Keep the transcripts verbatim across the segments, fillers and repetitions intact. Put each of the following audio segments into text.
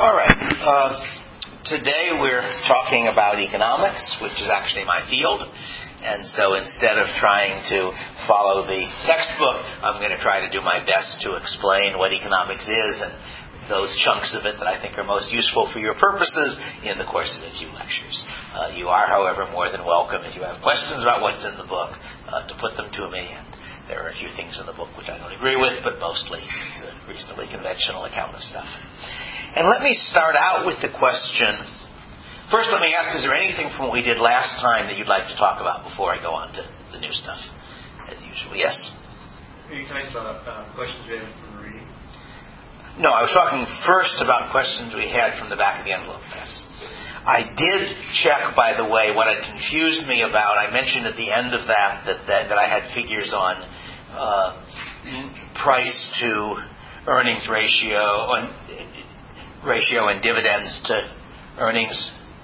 All right. Uh, today we're talking about economics, which is actually my field. And so instead of trying to follow the textbook, I'm going to try to do my best to explain what economics is and those chunks of it that I think are most useful for your purposes in the course of a few lectures. Uh, you are, however, more than welcome, if you have questions about what's in the book, uh, to put them to me. And there are a few things in the book which I don't agree with, but mostly it's a reasonably conventional account of stuff. And let me start out with the question. First, let me ask, is there anything from what we did last time that you'd like to talk about before I go on to the new stuff? As usual, yes? Are you talking about uh, questions we had from the reading? No, I was talking first about questions we had from the back of the envelope. Yes. I did check, by the way, what had confused me about, I mentioned at the end of that that, that, that I had figures on uh, price to earnings ratio, on ratio and dividends to earnings.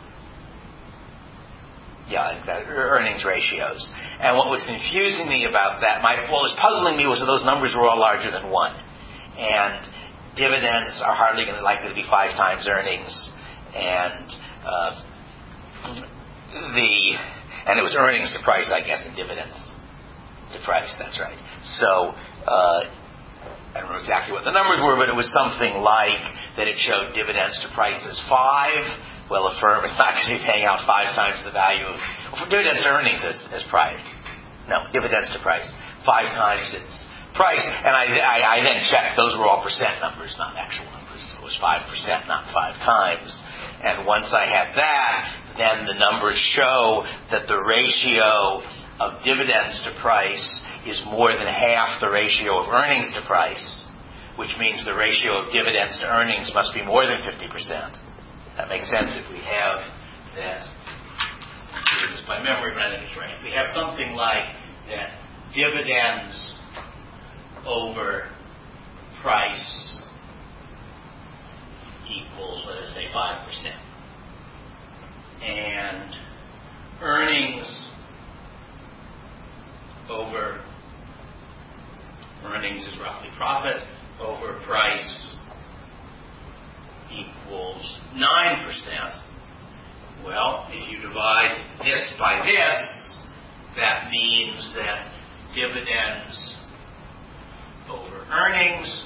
Yeah, earnings ratios. And what was confusing me about that, my, what was puzzling me was that those numbers were all larger than one. And dividends are hardly going to likely to be five times earnings. And uh, the and it was earnings to price, I guess, and dividends to price. That's right. So uh, I don't know exactly what the numbers were, but it was something like that it showed dividends to price as five. Well, a firm is not going to be paying out five times the value of well, dividends to earnings as, as price. No, dividends to price. Five times its price. And I, I, I then checked, those were all percent numbers, not actual numbers. So it was five percent, not five times. And once I had that, then the numbers show that the ratio of dividends to price is more than half the ratio of earnings to price, which means the ratio of dividends to earnings must be more than fifty percent. Does that make sense? If we have that, this is by memory, but I think it's right. If we have something like that dividends over price equals, let us say, five percent. And earnings over earnings is roughly profit over price equals nine percent. Well, if you divide this by this, that means that dividends over earnings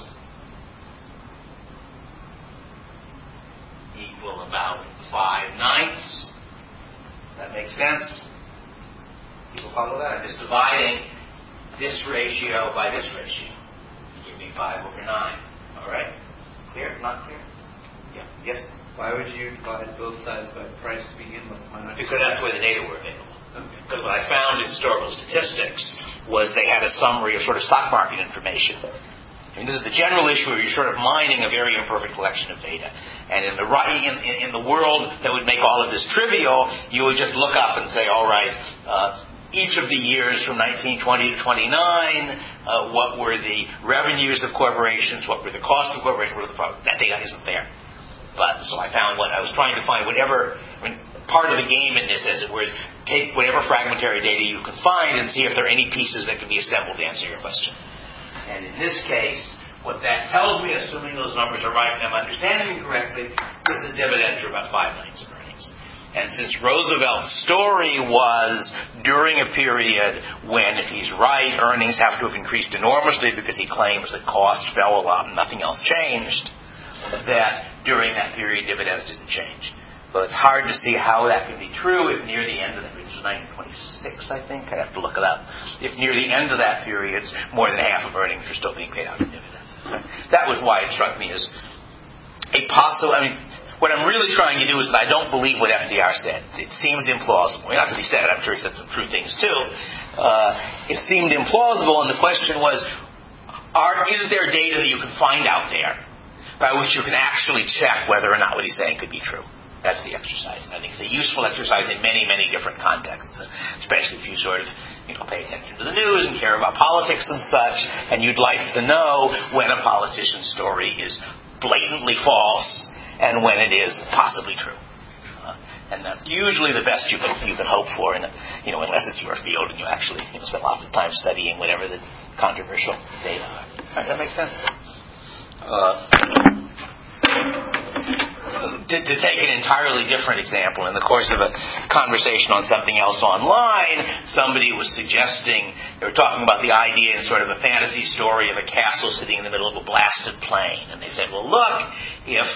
equal about five ninths. Does that make sense? People follow that? I'm just dividing this ratio by this ratio. Give me five over nine. All right? Clear? Not clear? Yeah. Yes? Why would you divide both sides by price to begin with? Why not? Because that's the way the data were available. Okay. Because what I found in historical statistics was they had a summary of sort of stock market information. I mean, this is the general issue where you're sort of mining a very imperfect collection of data. And in the in, in the world that would make all of this trivial, you would just look up and say, all right, uh, each of the years from nineteen twenty to twenty-nine, uh, what were the revenues of corporations, what were the costs of corporations, what were the profits? That data isn't there. But so I found what I was trying to find, whatever, I mean, part of the game in this, as it were, is take whatever fragmentary data you can find and see if there are any pieces that can be assembled to answer your question. And in this case, what that tells me, assuming those numbers are right and I'm understanding them correctly, is that dividends are about five ninths of earnings. And since Roosevelt's story was during a period when, if he's right, earnings have to have increased enormously because he claims that costs fell a lot and nothing else changed, that during that period dividends didn't change. Well, it's hard to see how that can be true if near the end of that, which was nineteen twenty-six, I think, I'd have to look it up, if near the end of that period, more than half of earnings are still being paid out in dividends. That was why it struck me as a possible, I mean, what I'm really trying to do is that I don't believe what F D R said. It seems implausible. Not because he said it, I'm sure he said some true things too. Uh, it seemed implausible, and the question was, are, is there data that you can find out there by which you can actually check whether or not what he's saying could be true? That's the exercise. And I think it's a useful exercise in many, many different contexts, especially if you sort of, you know, pay attention to the news and care about politics and such, and you'd like to know when a politician's story is blatantly false and when it is possibly true. Uh, and that's usually the best you can you can hope for, in a, you know, unless it's your field and you actually you know, spend lots of time studying whatever the controversial data are. All right, that makes sense. Uh, to, to take an entirely different example, in the course of a conversation on something else online, somebody was suggesting, they were talking about the idea in sort of a fantasy story of a castle sitting in the middle of a blasted plain. And they said, well, look, if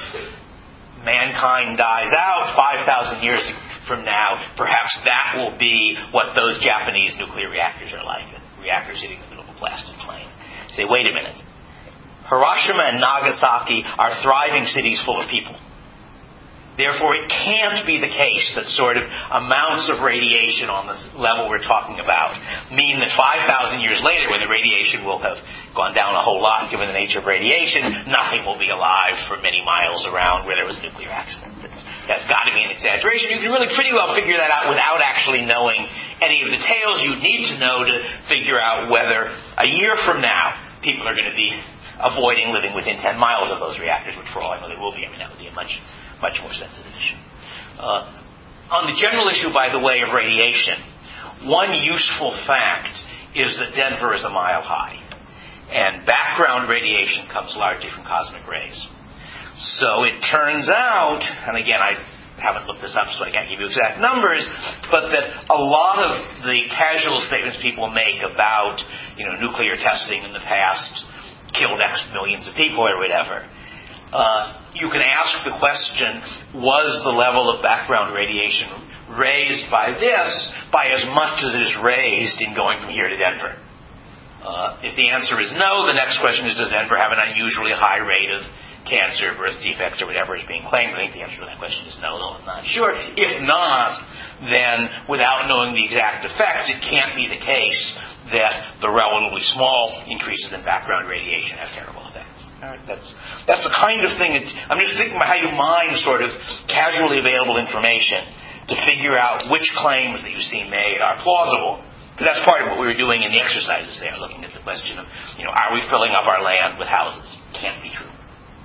mankind dies out five thousand years from now, perhaps that will be what those Japanese nuclear reactors are like, reactors sitting in the middle of a blasted plain. Say, wait a minute. Hiroshima and Nagasaki are thriving cities full of people. Therefore, it can't be the case that sort of amounts of radiation on the level we're talking about mean that five thousand years later, when the radiation will have gone down a whole lot, given the nature of radiation, nothing will be alive for many miles around where there was a nuclear accident. That's, that's got to be an exaggeration. You can really pretty well figure that out without actually knowing any of the details you need to know to figure out whether a year from now people are going to be avoiding living within ten miles of those reactors, which for all I know they will be. I mean, that would be a much much more sensitive issue. Uh, on the general issue, by the way, of radiation, one useful fact is that Denver is a mile high, and background radiation comes largely from cosmic rays. So it turns out, and again, I haven't looked this up, so I can't give you exact numbers, but that a lot of the casual statements people make about, you know, nuclear testing in the past killed X millions of people or whatever, Uh, you can ask the question, was the level of background radiation raised by this by as much as it is raised in going from here to Denver? Uh, if the answer is no, the next question is, does Denver have an unusually high rate of cancer, birth defects, or whatever is being claimed? I think the answer to that question is no, though I'm not sure. If not, then without knowing the exact effects, it can't be the case that the relatively small increases in background radiation have terrible effects. All right, that's that's the kind of thing. That, I'm just thinking about how you mine sort of casually available information to figure out which claims that you see made are plausible. Because that's part of what we were doing in the exercises there, looking at the question of, you know, are we filling up our land with houses? Can't be true.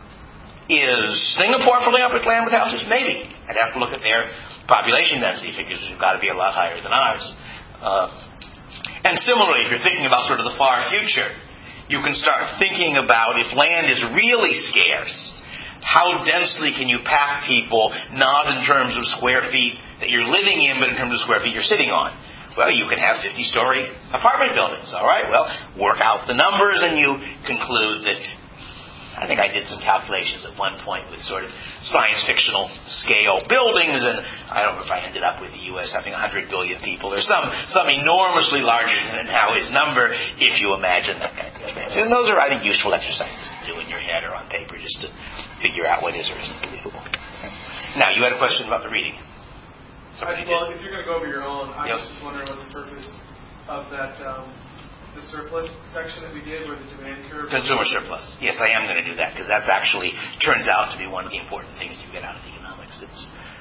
Is Singapore filling up its land with houses? Maybe. I'd have to look at their population density figures, which have got to be a lot higher than ours. Uh, and similarly, if you're thinking about sort of the far future, you can start thinking about, if land is really scarce, how densely can you pack people, not in terms of square feet that you're living in, but in terms of square feet you're sitting on? Well, you can have fifty-story apartment buildings, all right? Well, work out the numbers and you conclude that, I think I did some calculations at one point with sort of science fictional scale buildings, and I don't know if I ended up with the U S having one hundred billion people or some some enormously larger than now his number, if you imagine that kind of thing. And those are, I think, useful exercises to do in your head or on paper just to figure out what is or isn't believable. Now, you had a question about the reading. I, well, if you're going to go over your own, I yep. was just wondering what the purpose of that... Um, the surplus section that we did, where the demand curve... Consumer surplus. Yes, I am going to do that, because that actually turns out to be one of the important things you get out of economics. It's...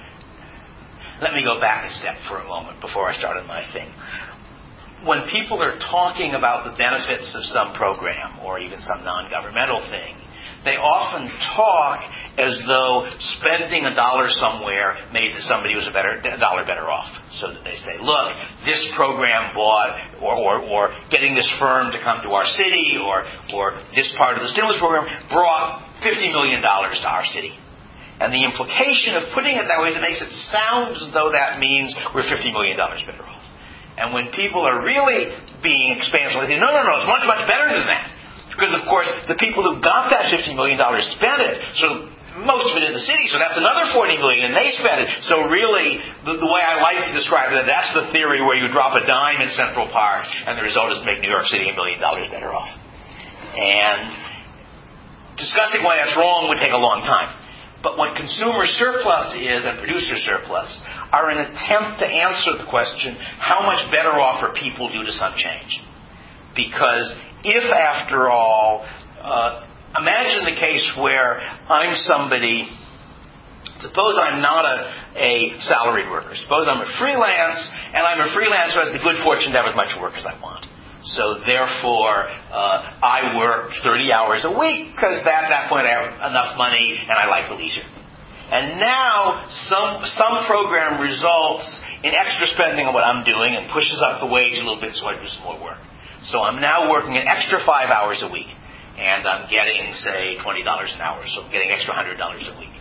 Let me go back a step for a moment before I start on my thing. When people are talking about the benefits of some program, or even some non-governmental thing, they often talk as though spending a dollar somewhere made that somebody was a better a dollar better off. So that they say, look, this program bought, or, or, or getting this firm to come to our city, or, or this part of the stimulus program brought fifty million dollars to our city. And the implication of putting it that way is it makes it sound as though that means we're fifty million dollars better off. And when people are really being expansive, they say, no, no, no, it's much, much better than that. Because, of course, the people who got that fifty million dollars spent it. So most of it in the city, so that's another forty million dollars, and they spent it. So really, the, the way I like to describe it, that's the theory where you drop a dime in Central Park, and the result is to make New York City a million dollars better off. And discussing why that's wrong would take a long time. But what consumer surplus is and producer surplus are an attempt to answer the question, how much better off are people due to some change? Because if, after all, uh, imagine the case where I'm somebody, suppose I'm not a, a salaried worker. Suppose I'm a freelance, and I'm a freelancer who has the good fortune to have as much work as I want. So therefore, uh, I work thirty hours a week, because at that point I have enough money and I like the leisure. And now some some program results in extra spending on what I'm doing and pushes up the wage a little bit so I do some more work. So I'm now working an extra five hours a week, and I'm getting, say, twenty dollars an hour, so I'm getting extra one hundred dollars a week.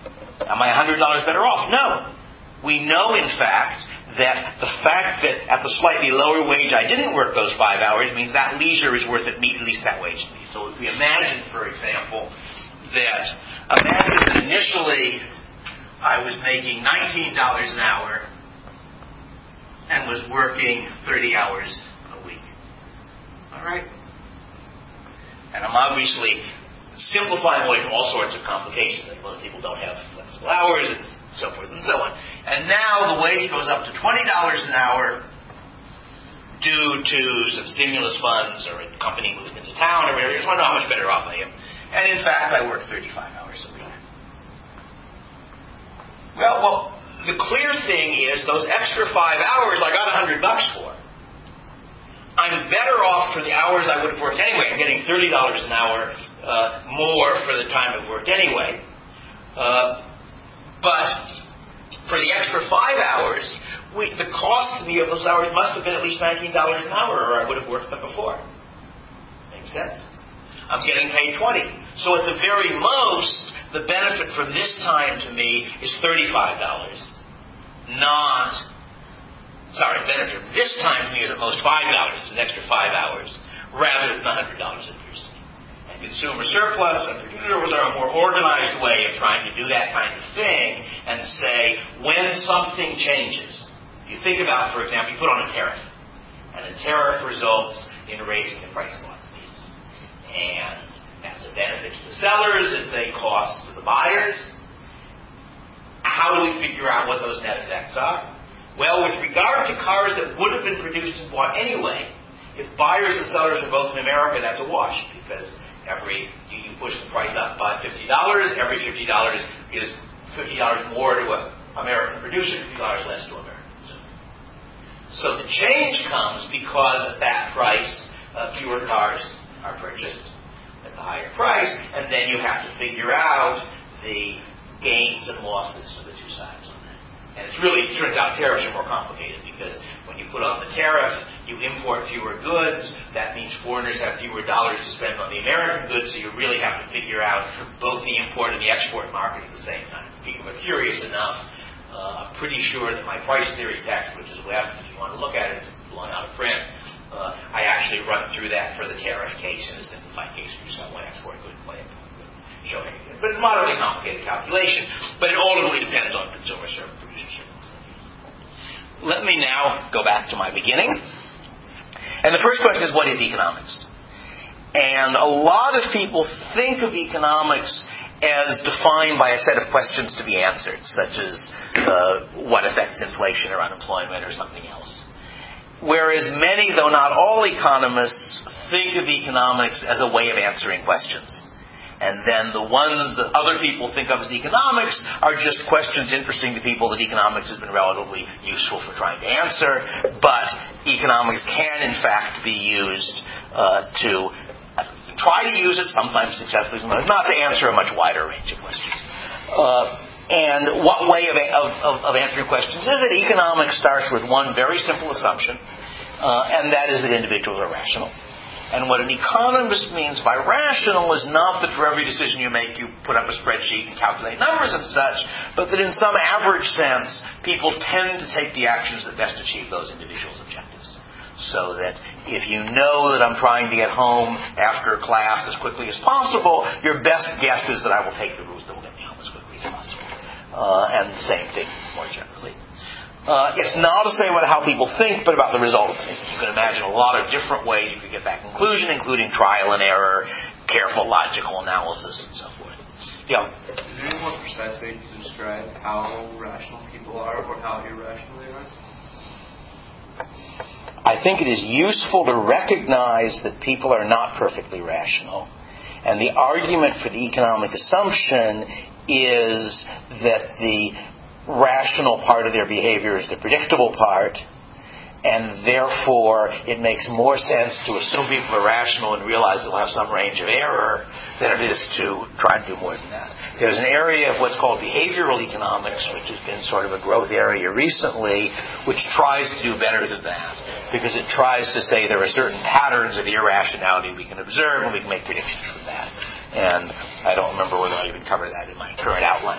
Am I one hundred dollars better off? No. We know, in fact, that the fact that at the slightly lower wage I didn't work those five hours means that leisure is worth at least that wage to me. So if we imagine, for example, that imagine that initially I was making nineteen dollars an hour and was working thirty hours a week. All right? And I'm obviously simplifying away from all sorts of complications. Like most people don't have flexible hours and so forth and so on. And now the wage goes up to twenty dollars an hour due to some stimulus funds or a company moved into town or whatever. I just want to know how much better off I am. And in fact, I work thirty-five hours a week. Well, well, the clear thing is those extra five hours I got a hundred bucks for. I'm better off for the hours I would have worked anyway. I'm getting thirty dollars an hour uh, more for the time I've worked anyway. Uh, But for the extra five hours, we, the cost to me of those hours must have been at least nineteen dollars an hour, or I would have worked them before. Makes sense? I'm getting paid twenty dollars. So at the very most, the benefit from this time to me is thirty-five dollars. Not, sorry, the benefit from this time to me is at most five dollars, an extra five hours, rather than one hundred dollars it appears to me. Consumer surplus and producers are a more organized way of trying to do that kind of thing and say when something changes. You think about, for example, you put on a tariff, and a tariff results in raising the price of lots of things. And that's a benefit to the sellers, it's a cost to the buyers. How do we figure out what those net effects are? Well, with regard to cars that would have been produced and bought anyway, if buyers and sellers are both in America, that's a wash, because Every you, you push the price up by fifty dollars. Every fifty dollars is fifty dollars more to an American producer, fifty dollars less to American consumer. So the change comes because at that price, uh, fewer cars are purchased at the higher price, and then you have to figure out the gains and losses for the two sides on that. And it's really, it turns out tariffs are more complicated because when you put on the tariff, you import fewer goods. That means foreigners have fewer dollars to spend on the American goods, so you really have to figure out both the import and the export market at the same time. People are curious enough. Uh, I'm pretty sure that my price theory text, which is left, if you want to look at it, it's blown out of print. Uh, I actually run through that for the tariff case in a simplified case where you sell one export good and one import good. Showing it. But it's a moderately complicated calculation, but it ultimately depends on consumer service, producer surplus. Let me now go back to my beginning. And the first question is, what is economics? And a lot of people think of economics as defined by a set of questions to be answered, such as uh, what affects inflation or unemployment or something else. Whereas many, though not all economists, think of economics as a way of answering questions. And then the ones that other people think of as economics are just questions interesting to people that economics has been relatively useful for trying to answer. But economics can, in fact, be used uh, to uh, try to use it, sometimes successfully, sometimes not, to answer a much wider range of questions. Uh, and what way of, of, of answering questions is it? Economics starts with one very simple assumption, uh, and that is that individuals are rational. And what an economist means by rational is not that for every decision you make you put up a spreadsheet and calculate numbers and such, but that in some average sense, people tend to take the actions that best achieve those individuals' objectives. So that if you know that I'm trying to get home after class as quickly as possible, your best guess is that I will take the route that will get me home as quickly as possible. Uh, and the same thing more generally. Uh, it's not to say about how people think, but about the result of things. You can imagine a lot of different ways you could get that conclusion, including trial and error, careful logical analysis, and so forth. Yeah? Is there any more precise way to describe how rational people are or how irrational they are? I think it is useful to recognize that people are not perfectly rational. And the argument for the economic assumption is that the rational part of their behavior is the predictable part, and therefore it makes more sense to assume people are rational and realize they'll have some range of error than it is to try to do more than that. There's an area of what's called behavioral economics, which has been sort of a growth area recently, which tries to do better than that, because it tries to say there are certain patterns of irrationality we can observe and we can make predictions from that. And I don't remember whether I even covered that in my current outline. We can talk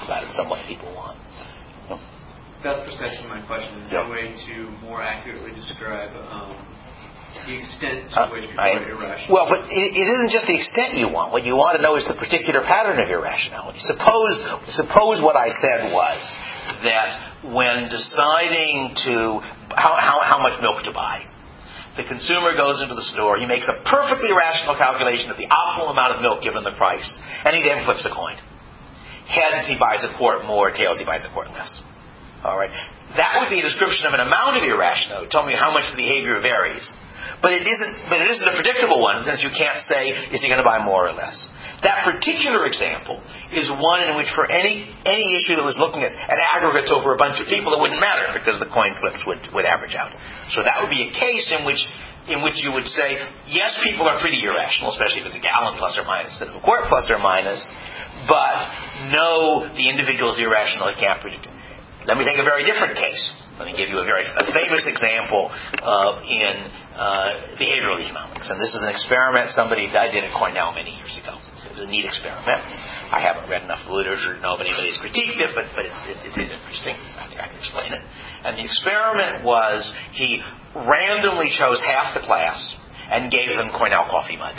talk about it in some way people want. You know? That's precisely my question. Is there a way to more accurately describe um, the extent to which people I, are irrational? Well, but it, it isn't just the extent you want. What you want to know is the particular pattern of irrationality. Suppose, suppose what I said was that when deciding to how, how, how much milk to buy, the consumer goes into the store, he makes a perfectly rational calculation of the optimal amount of milk given the price, and he then flips a coin. Heads, he buys a quart more. Tails, he buys a quart less. All right. That would be a description of an amount of irrationality. Tell me how much the behavior varies. But it isn't. But it isn't a predictable one, since you can't say is he going to buy more or less. That particular example is one in which, for any any issue that was looking at, at aggregates over a bunch of people, it wouldn't matter because the coin flips would, would average out. So that would be a case in which in which you would say, yes, people are pretty irrational, especially if it's a gallon plus or minus instead of a quart plus or minus. But no, the individual is irrational. It can't predict it. Let me take a very different case. Let me give you a very a famous example uh, in uh, behavioral economics. And this is an experiment somebody I did at Cornell many years ago. It was a neat experiment. I haven't read enough literature to know if anybody's critiqued it, but, but it's, it, it is interesting. I think I can explain it. And the experiment was he randomly chose half the class and gave them Cornell coffee mugs.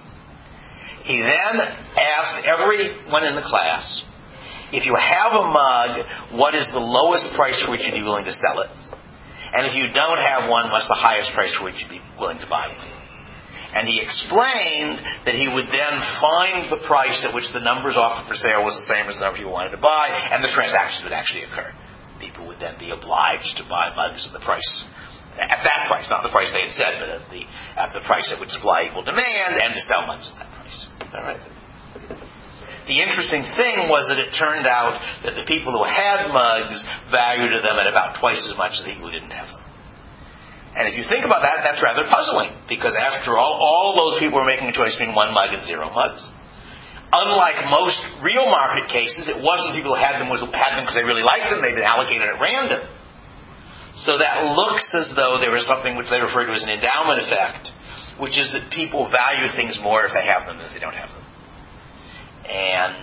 He then asked everyone in the class, if you have a mug, what is the lowest price for which you'd be willing to sell it? And if you don't have one, what's the highest price for which you'd be willing to buy it? And he explained that he would then find the price at which the numbers offered for sale was the same as the number people wanted to buy, and the transactions would actually occur. People would then be obliged to buy mugs at the price, at that price, not the price they had said, but at the at the price at which supply equal demand, and to sell mugs at that price. All right. The interesting thing was that it turned out that the people who had mugs valued them at about twice as much as the people who didn't have them. And if you think about that, that's rather puzzling, because after all, all those people were making a choice between one mug and zero mugs. Unlike most real market cases, it wasn't people who had them was had them because they really liked them; they'd been allocated at random. So that looks as though there was something which they refer to as an endowment effect, which is that people value things more if they have them than if they don't have them. And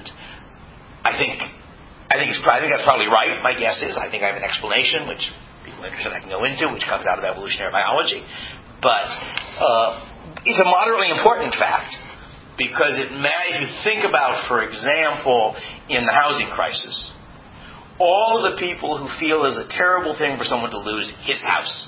I think I think it's I think that's probably right. My guess is I think I have an explanation which people are interested I can go into, which comes out of evolutionary biology. But uh, it's a moderately important fact, because it may, if you think about, for example, in the housing crisis, all of the people who feel it's a terrible thing for someone to lose his house.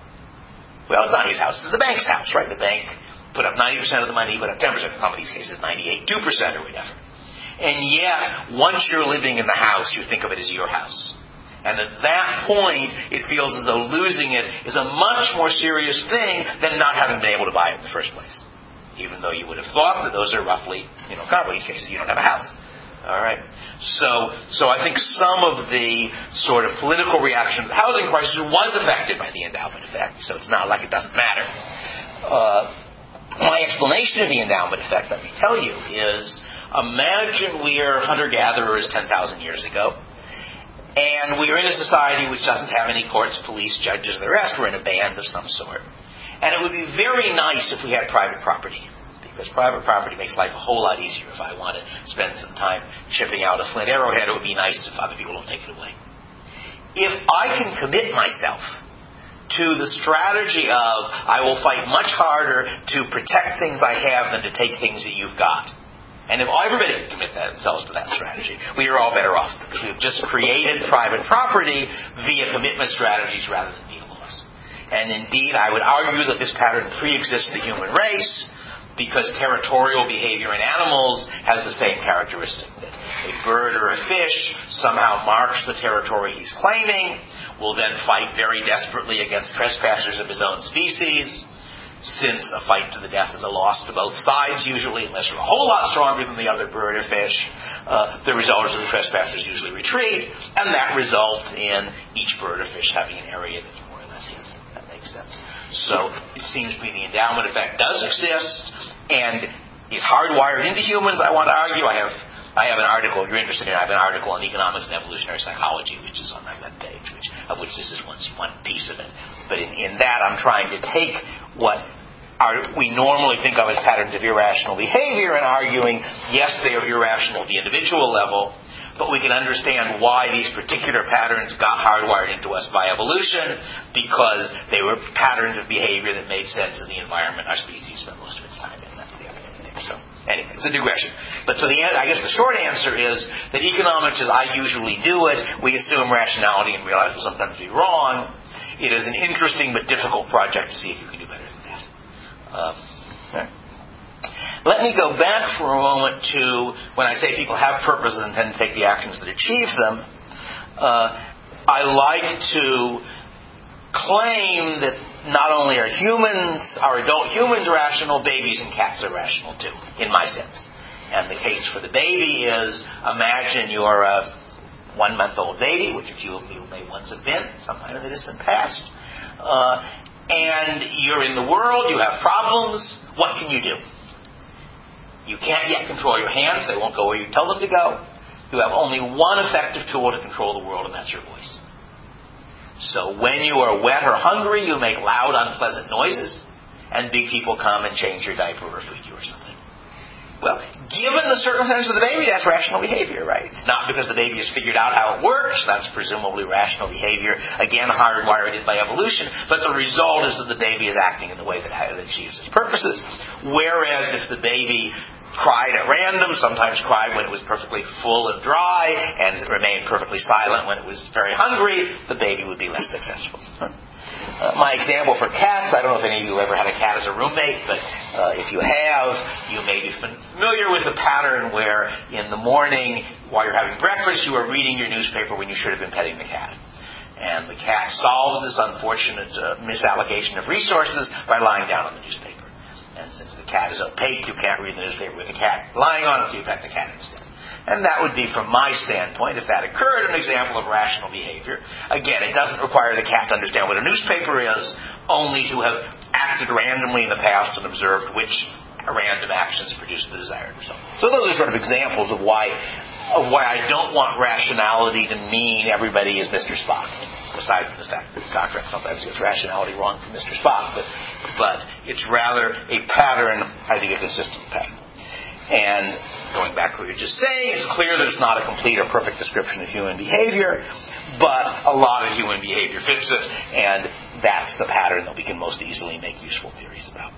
Well, it's not his house; it's the bank's house, right? The bank put up ninety percent of the money, put up ten percent. In some of these cases, ninety-eight, two percent or whatever. And yet, once you're living in the house, you think of it as your house. And at that point, it feels as though losing it is a much more serious thing than not having been able to buy it in the first place. Even though you would have thought that those are roughly, you know, comparable. In these cases, you don't have a house. All right. So, so I think some of the sort of political reaction to the housing crisis was affected by the endowment effect. So it's not like it doesn't matter. Uh, my explanation of the endowment effect, let me tell you, is imagine we are hunter-gatherers ten thousand years ago. And we're in a society which doesn't have any courts, police, judges, and the rest. We're in a band of some sort. And it would be very nice if we had private property, because private property makes life a whole lot easier. If I want to spend some time chipping out a flint arrowhead, it would be nice if other people don't take it away. If I can commit myself to the strategy of I will fight much harder to protect things I have than to take things that you've got, and if everybody can commit themselves to that strategy, we are all better off. Because we've just created private property via commitment strategies rather than via laws. And indeed, I would argue that this pattern pre-exists the human race, because territorial behavior in animals has the same characteristic. That a bird or a fish somehow marks the territory he's claiming, will then fight very desperately against trespassers of his own species. Since a fight to the death is a loss to both sides, usually, unless you're a whole lot stronger than the other bird or fish, uh, the result is the trespassers usually retreat, and that results in each bird or fish having an area that's more or less his. That makes sense. So it seems to me the endowment effect does exist, and is hardwired into humans, I want to argue. I have I have an article, if you're interested in it, I have an article on economics and evolutionary psychology, which is on my webpage, which, of which this is one, one piece of it. But in, in that, I'm trying to take what are, we normally think of as patterns of irrational behavior and arguing, yes, they are irrational at the individual level, but we can understand why these particular patterns got hardwired into us by evolution, because they were patterns of behavior that made sense in the environment our species spent most of its time in. That's the other thing. So, anyway, it's a digression. But so the I guess the short answer is that economics, as I usually do it, we assume rationality and realize we'll sometimes be wrong. It is an interesting but difficult project to see if you can do better than that. Uh, right. Let me go back for a moment to when I say people have purposes and tend to take the actions that achieve them. Uh, I like to claim that not only are humans, our adult humans rational, babies and cats are rational too, in my sense. And the case for the baby is, imagine you're a one-month-old baby, which a few of you may once have been, sometime in the distant past. Uh, and you're in the world, you have problems, what can you do? You can't yet control your hands. They won't go where you tell them to go. You have only one effective tool to control the world, and that's your voice. So when you are wet or hungry, you make loud, unpleasant noises, and big people come and change your diaper or feed you or something. Well, given the circumstances of the baby, that's rational behavior, right? It's not because the baby has figured out how it works. That's presumably rational behavior, again, hardwired in by evolution. But the result is that the baby is acting in the way that it achieves its purposes. Whereas if the baby cried at random, sometimes cried when it was perfectly full and dry, and remained perfectly silent when it was very hungry, the baby would be less successful. Uh, my example for cats, I don't know if any of you ever had a cat as a roommate, but uh, if you have, you may be familiar with the pattern where in the morning, while you're having breakfast, you are reading your newspaper when you should have been petting the cat. And the cat solves this unfortunate uh, misallocation of resources by lying down on the newspaper. And since the cat is opaque, you can't read the newspaper with the cat lying on it, so you pet the cat instead. And that would be, from my standpoint, if that occurred, an example of rational behavior. Again, it doesn't require the cat to understand what a newspaper is, only to have acted randomly in the past and observed which random actions produce the desired result. So those are sort of examples of why of why I don't want rationality to mean everybody is Mister Spock. Aside from the fact that Star Trek sometimes gets rationality wrong from Mister Spock, but but it's rather a pattern, I think a consistent pattern. And going back to what you were just saying, it's clear that it's not a complete or perfect description of human behavior, but a lot of human behavior fits it, and that's the pattern that we can most easily make useful theories about.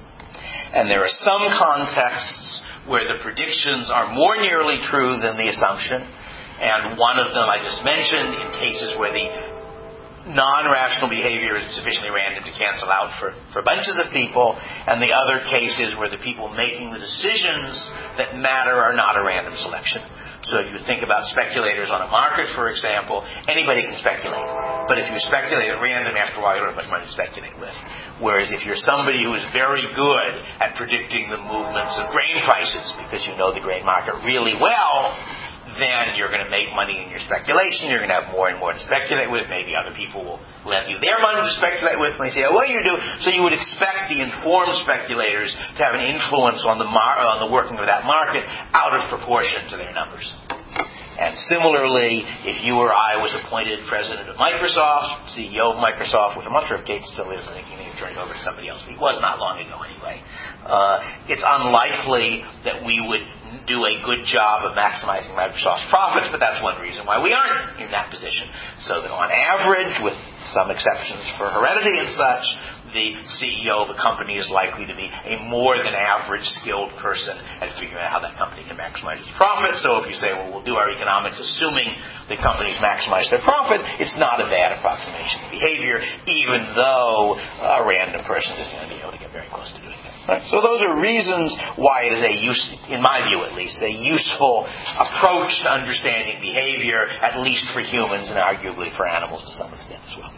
And there are some contexts where the predictions are more nearly true than the assumption, and one of them I just mentioned, in cases where the non-rational behavior is sufficiently random to cancel out for, for bunches of people, and the other cases where the people making the decisions that matter are not a random selection. So if you think about speculators on a market, for example, anybody can speculate. But if you speculate at random, after a while, you don't have much money to speculate with. Whereas if you're somebody who is very good at predicting the movements of grain prices, because you know the grain market really well, then you're going to make money in your speculation. You're going to have more and more to speculate with. Maybe other people will lend you their money to speculate with. And they say, oh, what do you do? So you would expect the informed speculators to have an influence on the mar- on the working of that market out of proportion to their numbers. And similarly, if you or I was appointed president of Microsoft, C E O of Microsoft, which I'm not sure if Gates still is, I think he may have turned it over to somebody else, but he was not long ago anyway, uh, it's unlikely that we would do a good job of maximizing Microsoft's profits, but that's one reason why we aren't in that position. So that on average, with some exceptions for heredity and such, the C E O of a company is likely to be a more than average skilled person at figuring out how that company can maximize its profit. So if you say, well, we'll do our economics assuming the companies maximize their profit, it's not a bad approximation of behavior, even though a random person is going to be able to get very close to doing that. Right? So those are reasons why it is a use, in my view at least, a useful approach to understanding behavior, at least for humans and arguably for animals to some extent as well.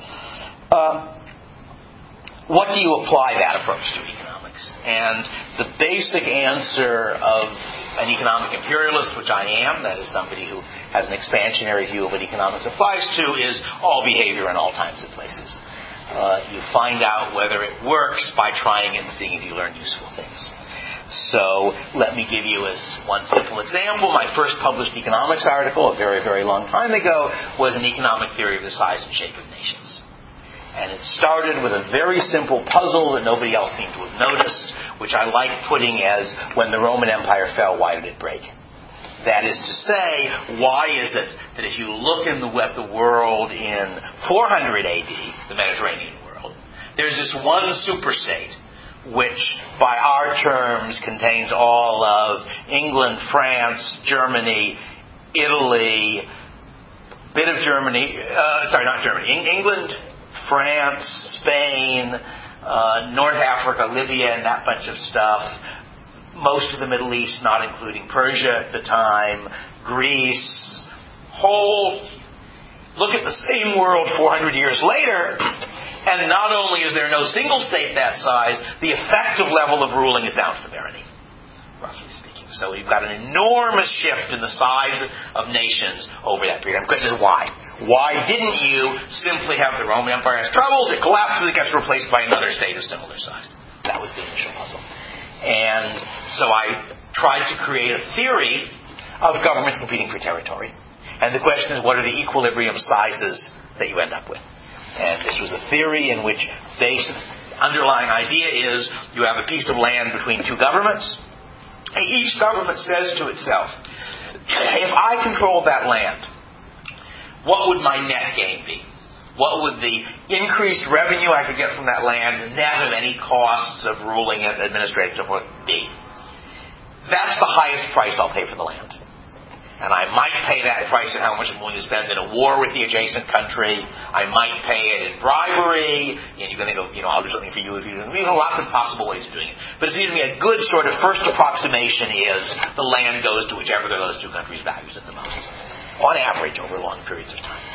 Uh, what do you apply that approach to economics? And the basic answer of an economic imperialist, which I am, that is somebody who has an expansionary view of what economics applies to, is all behavior in all times and places. Uh, you find out whether it works by trying it and seeing if you learn useful things. So let me give you as one simple example. My first published economics article, a very, very long time ago, was an economic theory of the size and shape of nations. And it started with a very simple puzzle that nobody else seemed to have noticed, which I like putting as, when the Roman Empire fell, why did it break? That is to say, why is it that if you look in the, at the world in four hundred A D, the Mediterranean world, there's this one superstate which, by our terms, contains all of England, France, Germany, Italy, bit of Germany, uh, sorry, not Germany, England, France, Spain, uh, North Africa, Libya, and that bunch of stuff. Most of the Middle East, not including Persia at the time, Greece, whole, look at the same world four hundred years later, and not only is there no single state that size, the effective level of ruling is down to the barony, roughly speaking. So we've got an enormous shift in the size of nations over that period. And the question is why? Why didn't you simply have the Roman Empire has troubles, it collapses, it gets replaced by another state of similar size? That was the initial puzzle. And so I tried to create a theory of governments competing for territory. And the question is, what are the equilibrium sizes that you end up with? And this was a theory in which basic underlying idea is you have a piece of land between two governments. Each government says to itself, if I controlled that land, what would my net gain be? What would the increased revenue I could get from that land, net of any costs of ruling it, administrative, so forth, be? That's the highest price I'll pay for the land. And I might pay that price in how much I'm willing to spend in a war with the adjacent country. I might pay it in bribery. And you're going to go, you know, I'll do something for you if you do. There's lots of possible ways of doing it. But it seems to me a good sort of first approximation is the land goes to whichever of those two countries values it the most, on average over long periods of time.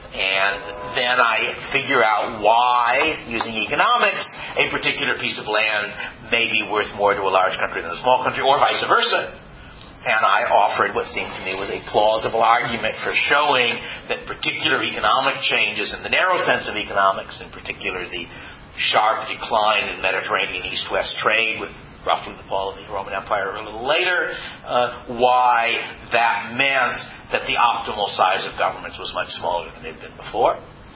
And then I figure out why, using economics, a particular piece of land may be worth more to a large country than a small country, or vice versa. And I offered what seemed to me was a plausible argument for showing that particular economic changes, in the narrow sense of economics, in particular the sharp decline in Mediterranean east-west trade with roughly the fall of the Roman Empire a little later, uh, why that meant that the optimal size of governments was much smaller than it had been before,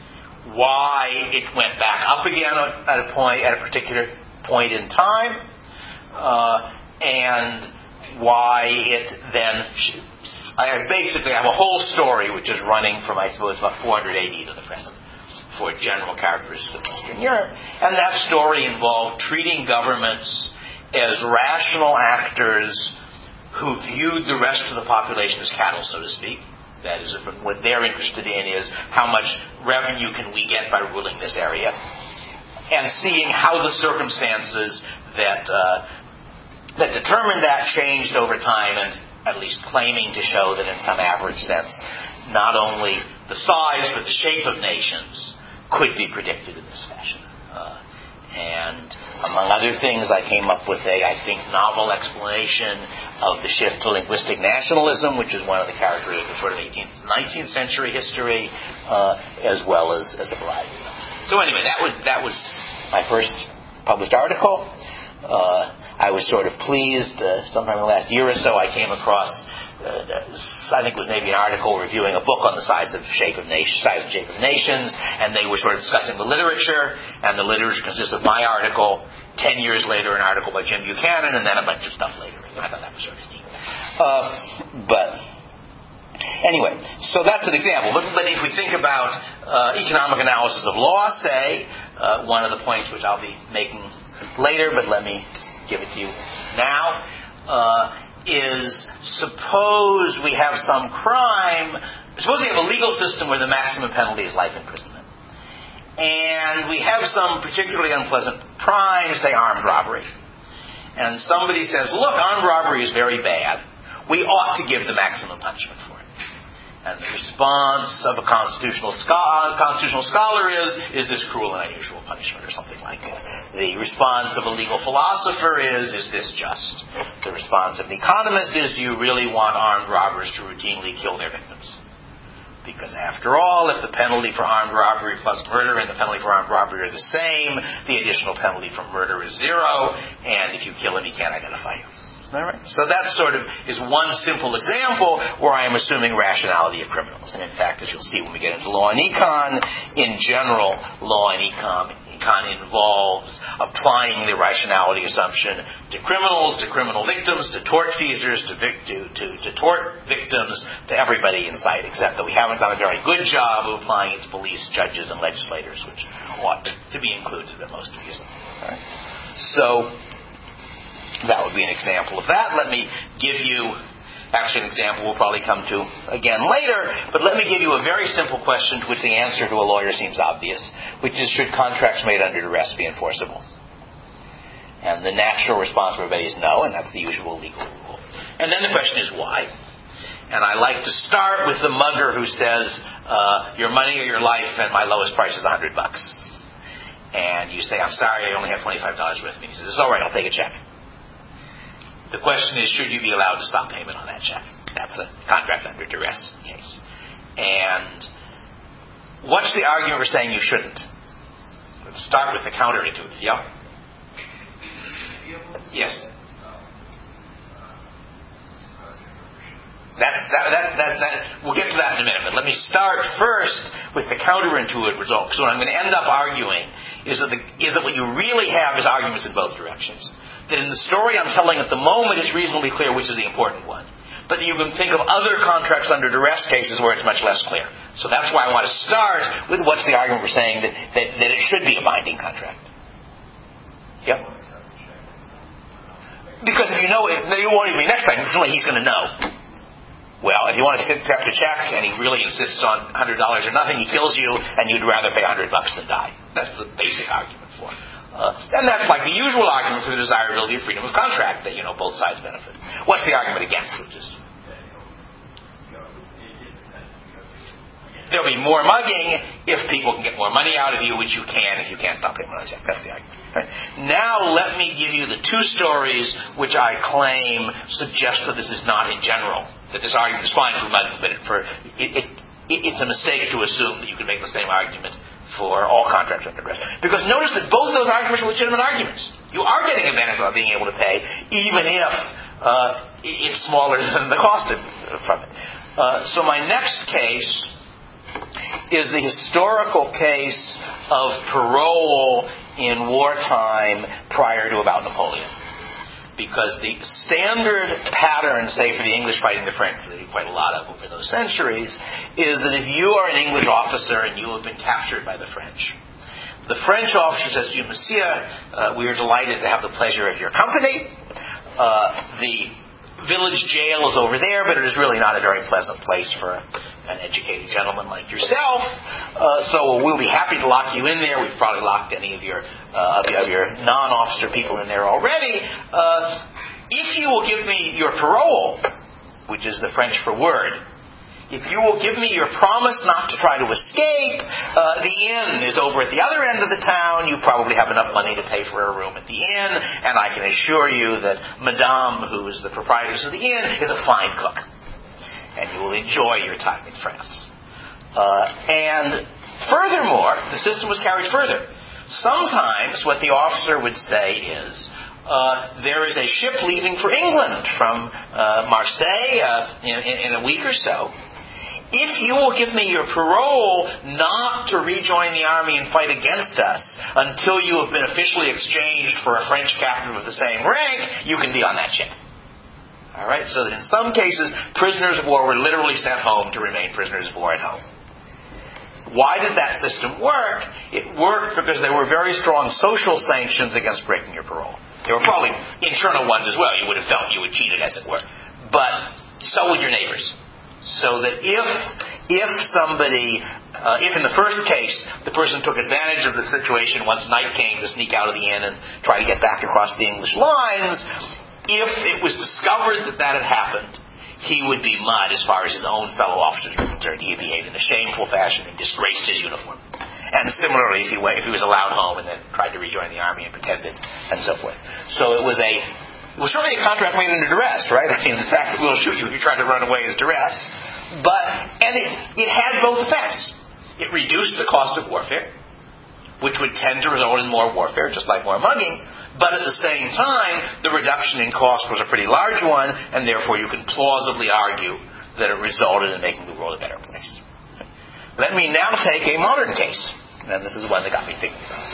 why it went back up again at a point, at a particular point in time, uh, and why it then, I basically have a whole story which is running from, I suppose, about four hundred A D to the present for general characteristics of Western Europe. And that story involved treating governments as rational actors who viewed the rest of the population as cattle, so to speak. That is, what they're interested in is how much revenue can we get by ruling this area, and seeing how the circumstances that uh, that determined that changed over time, and at least claiming to show that in some average sense, not only the size but the shape of nations could be predicted in this fashion. Uh, And among other things, I came up with a, I think, novel explanation of the shift to linguistic nationalism, which is one of the characteristics of sort of eighteenth, nineteenth century history, uh, as well as, as a variety of them. So anyway, that was, that was my first published article. Uh, I was sort of pleased. Uh, sometime in the last year or so, I came across, uh, I think it was maybe an article reviewing a book on the size of shape of nation, size and shape of nations, and they were sort of discussing the literature, and the literature consists of my article, ten years later an article by Jim Buchanan, and then a bunch of stuff later. I thought that was sort of neat. Uh, but anyway, so that's an example. But, but if we think about uh, economic analysis of law, say, uh, one of the points which I'll be making later, but let me give it to you now, uh, is suppose we have some crime, suppose we have a legal system where the maximum penalty is life imprisonment. And we have some particularly unpleasant crime, say armed robbery. And somebody says, look, armed robbery is very bad. We ought to give the maximum punishment for it. And the response of a constitutional scholar, constitutional scholar is, is this cruel and unusual punishment or something like that. The response of a legal philosopher is, is this just? The response of an economist is, do you really want armed robbers to routinely kill their victims? Because after all, if the penalty for armed robbery plus murder and the penalty for armed robbery are the same, the additional penalty for murder is zero, and if you kill him, he can't identify you. All right. So that sort of is one simple example where I am assuming rationality of criminals. And in fact, as you'll see when we get into law and econ, in general, law and econ, con involves applying the rationality assumption to criminals, to criminal victims, to tortfeasors, to, vic- to, to, to tort victims, to everybody in sight, except that we haven't done a very good job of applying it to police, judges, and legislators, which ought to be included in most of these. Right? So that would be an example of that. Let me give you... Actually, an example we'll probably come to again later, but let me give you a very simple question to which the answer to a lawyer seems obvious, which is, should contracts made under duress be enforceable? And the natural response for everybody is no, and that's the usual legal rule. And then the question is why? And I like to start with the mugger who says, uh, your money or your life, and my lowest price is a hundred bucks. And you say, I'm sorry, I only have twenty-five dollars with me. He says, it's all right, I'll take a check. The question is, should you be allowed to stop payment on that check? That's a contract under duress case. And what's the argument for saying you shouldn't? Let's start with the counter into it. Yeah? Yes. That's, that, that, that, that, we'll get to that in a minute, but let me start first with the counterintuitive result. So what I'm going to end up arguing is that, the, is that what you really have is arguments in both directions. That in the story I'm telling at the moment, it's reasonably clear which is the important one. But you can think of other contracts under duress cases where it's much less clear. So that's why I want to start with what's the argument for saying that, that, that it should be a binding contract. Yep. Because if you know it, you won't even be next time. Presumably he's going to know. Well, if you want to accept a check and he really insists on one hundred dollars or nothing, he kills you, and you'd rather pay one hundred bucks than die. That's the basic argument for it. Uh, and that's like the usual argument for the desirability of freedom of contract, that, you know, both sides benefit. What's the argument against it? Just there'll be more mugging if people can get more money out of you, which you can if you can't stop payment on the check. That's the argument. Right. Now let me give you the two stories which I claim suggest that this is not in general, that this argument is fine for mugging, but it, for, it, it, it, it's a mistake to assume that you can make the same argument for all contracts under duress. Because notice that both of those arguments are legitimate arguments. You are getting a benefit of being able to pay, even if uh, it's smaller than the cost of, from it. Uh, so my next case is the historical case of parole in wartime prior to about Napoleon. Because the standard pattern, say, for the English fighting the French, that quite a lot of over those centuries, is that if you are an English officer and you have been captured by the French, the French officer says to you, Monsieur, uh, we are delighted to have the pleasure of your company. Uh, the village jail is over there, but it is really not a very pleasant place for an educated gentleman like yourself. Uh, so we'll be happy to lock you in there. We've probably locked any of your uh, of your non-officer people in there already. Uh, if you will give me your parole, which is the French for word, if you will give me your promise not to try to escape, uh, the inn is over at the other end of the town. You probably have enough money to pay for a room at the inn, and I can assure you that Madame, who is the proprietress of the inn, is a fine cook. And you will enjoy your time in France. Uh, and furthermore, the system was carried further. Sometimes what the officer would say is, Uh, there is a ship leaving for England from uh, Marseille uh, in, in a week or so. If you will give me your parole not to rejoin the army and fight against us until you have been officially exchanged for a French captain of the same rank, you can be on that ship. All right, so that in some cases, prisoners of war were literally sent home to remain prisoners of war at home. Why did that system work? It worked because there were very strong social sanctions against breaking your parole. There were probably internal ones as well. You would have felt you were cheated, as it were. But so would your neighbors. So that if if somebody, uh, if in the first case, the person took advantage of the situation once night came to sneak out of the inn and try to get back across the English lines, if it was discovered that that had happened, he would be mud as far as his own fellow officers were concerned. He behaved in a shameful fashion and disgraced his uniform. And similarly, if he, if he was allowed home and then tried to rejoin the army and pretended, and so forth. So it was a, it was certainly a contract made under duress, right? I mean, the fact that we'll shoot you if you try to run away is duress. But, and it, it had both effects. It reduced the cost of warfare, which would tend to result in more warfare, just like more mugging. But at the same time, the reduction in cost was a pretty large one, and therefore you can plausibly argue that it resulted in making the world a better place. Let me now take a modern case. And this is the one that got me thinking about this.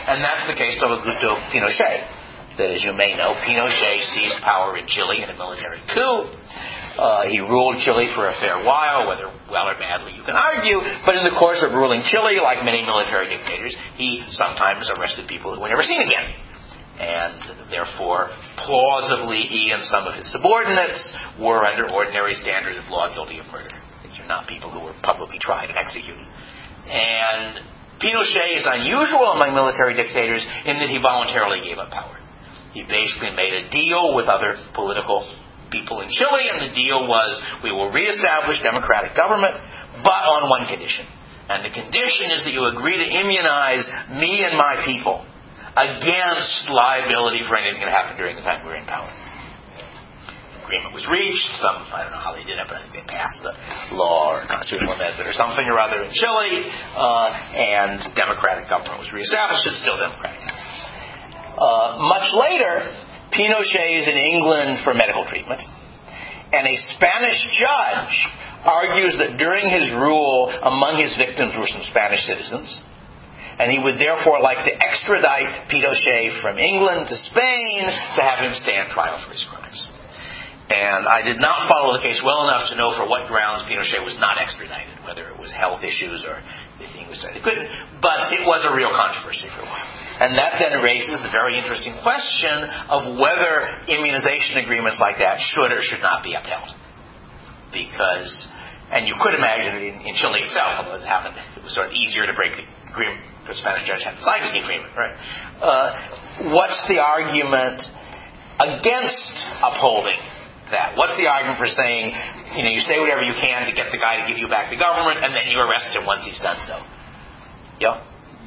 And that's the case of Augusto Pinochet. That, as you may know, Pinochet seized power in Chile in a military coup. Uh, he ruled Chile for a fair while, whether well or badly you can argue, but in the course of ruling Chile, like many military dictators, he sometimes arrested people who were never seen again. And therefore, plausibly, he and some of his subordinates were, under ordinary standards of law, guilty of murder. These are not people who were publicly tried and executed. And Pinochet is unusual among military dictators in that he voluntarily gave up power. He basically made a deal with other political people in Chile, and the deal was, we will reestablish democratic government, but on one condition. And the condition is that you agree to immunize me and my people against liability for anything that happened during the time we were in power. Agreement was reached. Some, I don't know how they did it, but I think they passed a law or a constitutional amendment or something or other in Chile, uh, and democratic government was reestablished. It's still democratic. Uh, much later, Pinochet is in England for medical treatment, and a Spanish judge argues that during his rule, among his victims were some Spanish citizens, and he would therefore like to extradite Pinochet from England to Spain to have him stand trial for his crimes. And I did not follow the case well enough to know for what grounds Pinochet was not extradited, whether it was health issues or if he was he couldn't, but it was a real controversy for a while. And that then raises the very interesting question of whether immunization agreements like that should or should not be upheld. Because, and you could imagine it in, in Chile itself, although it happened, it was sort of easier to break the agreement because the Spanish judge hadn't signed the agreement, right? Uh, what's the argument against upholding that? What's the argument for saying, you know, you say whatever you can to get the guy to give you back the government, and then you arrest him once he's done so? Yeah?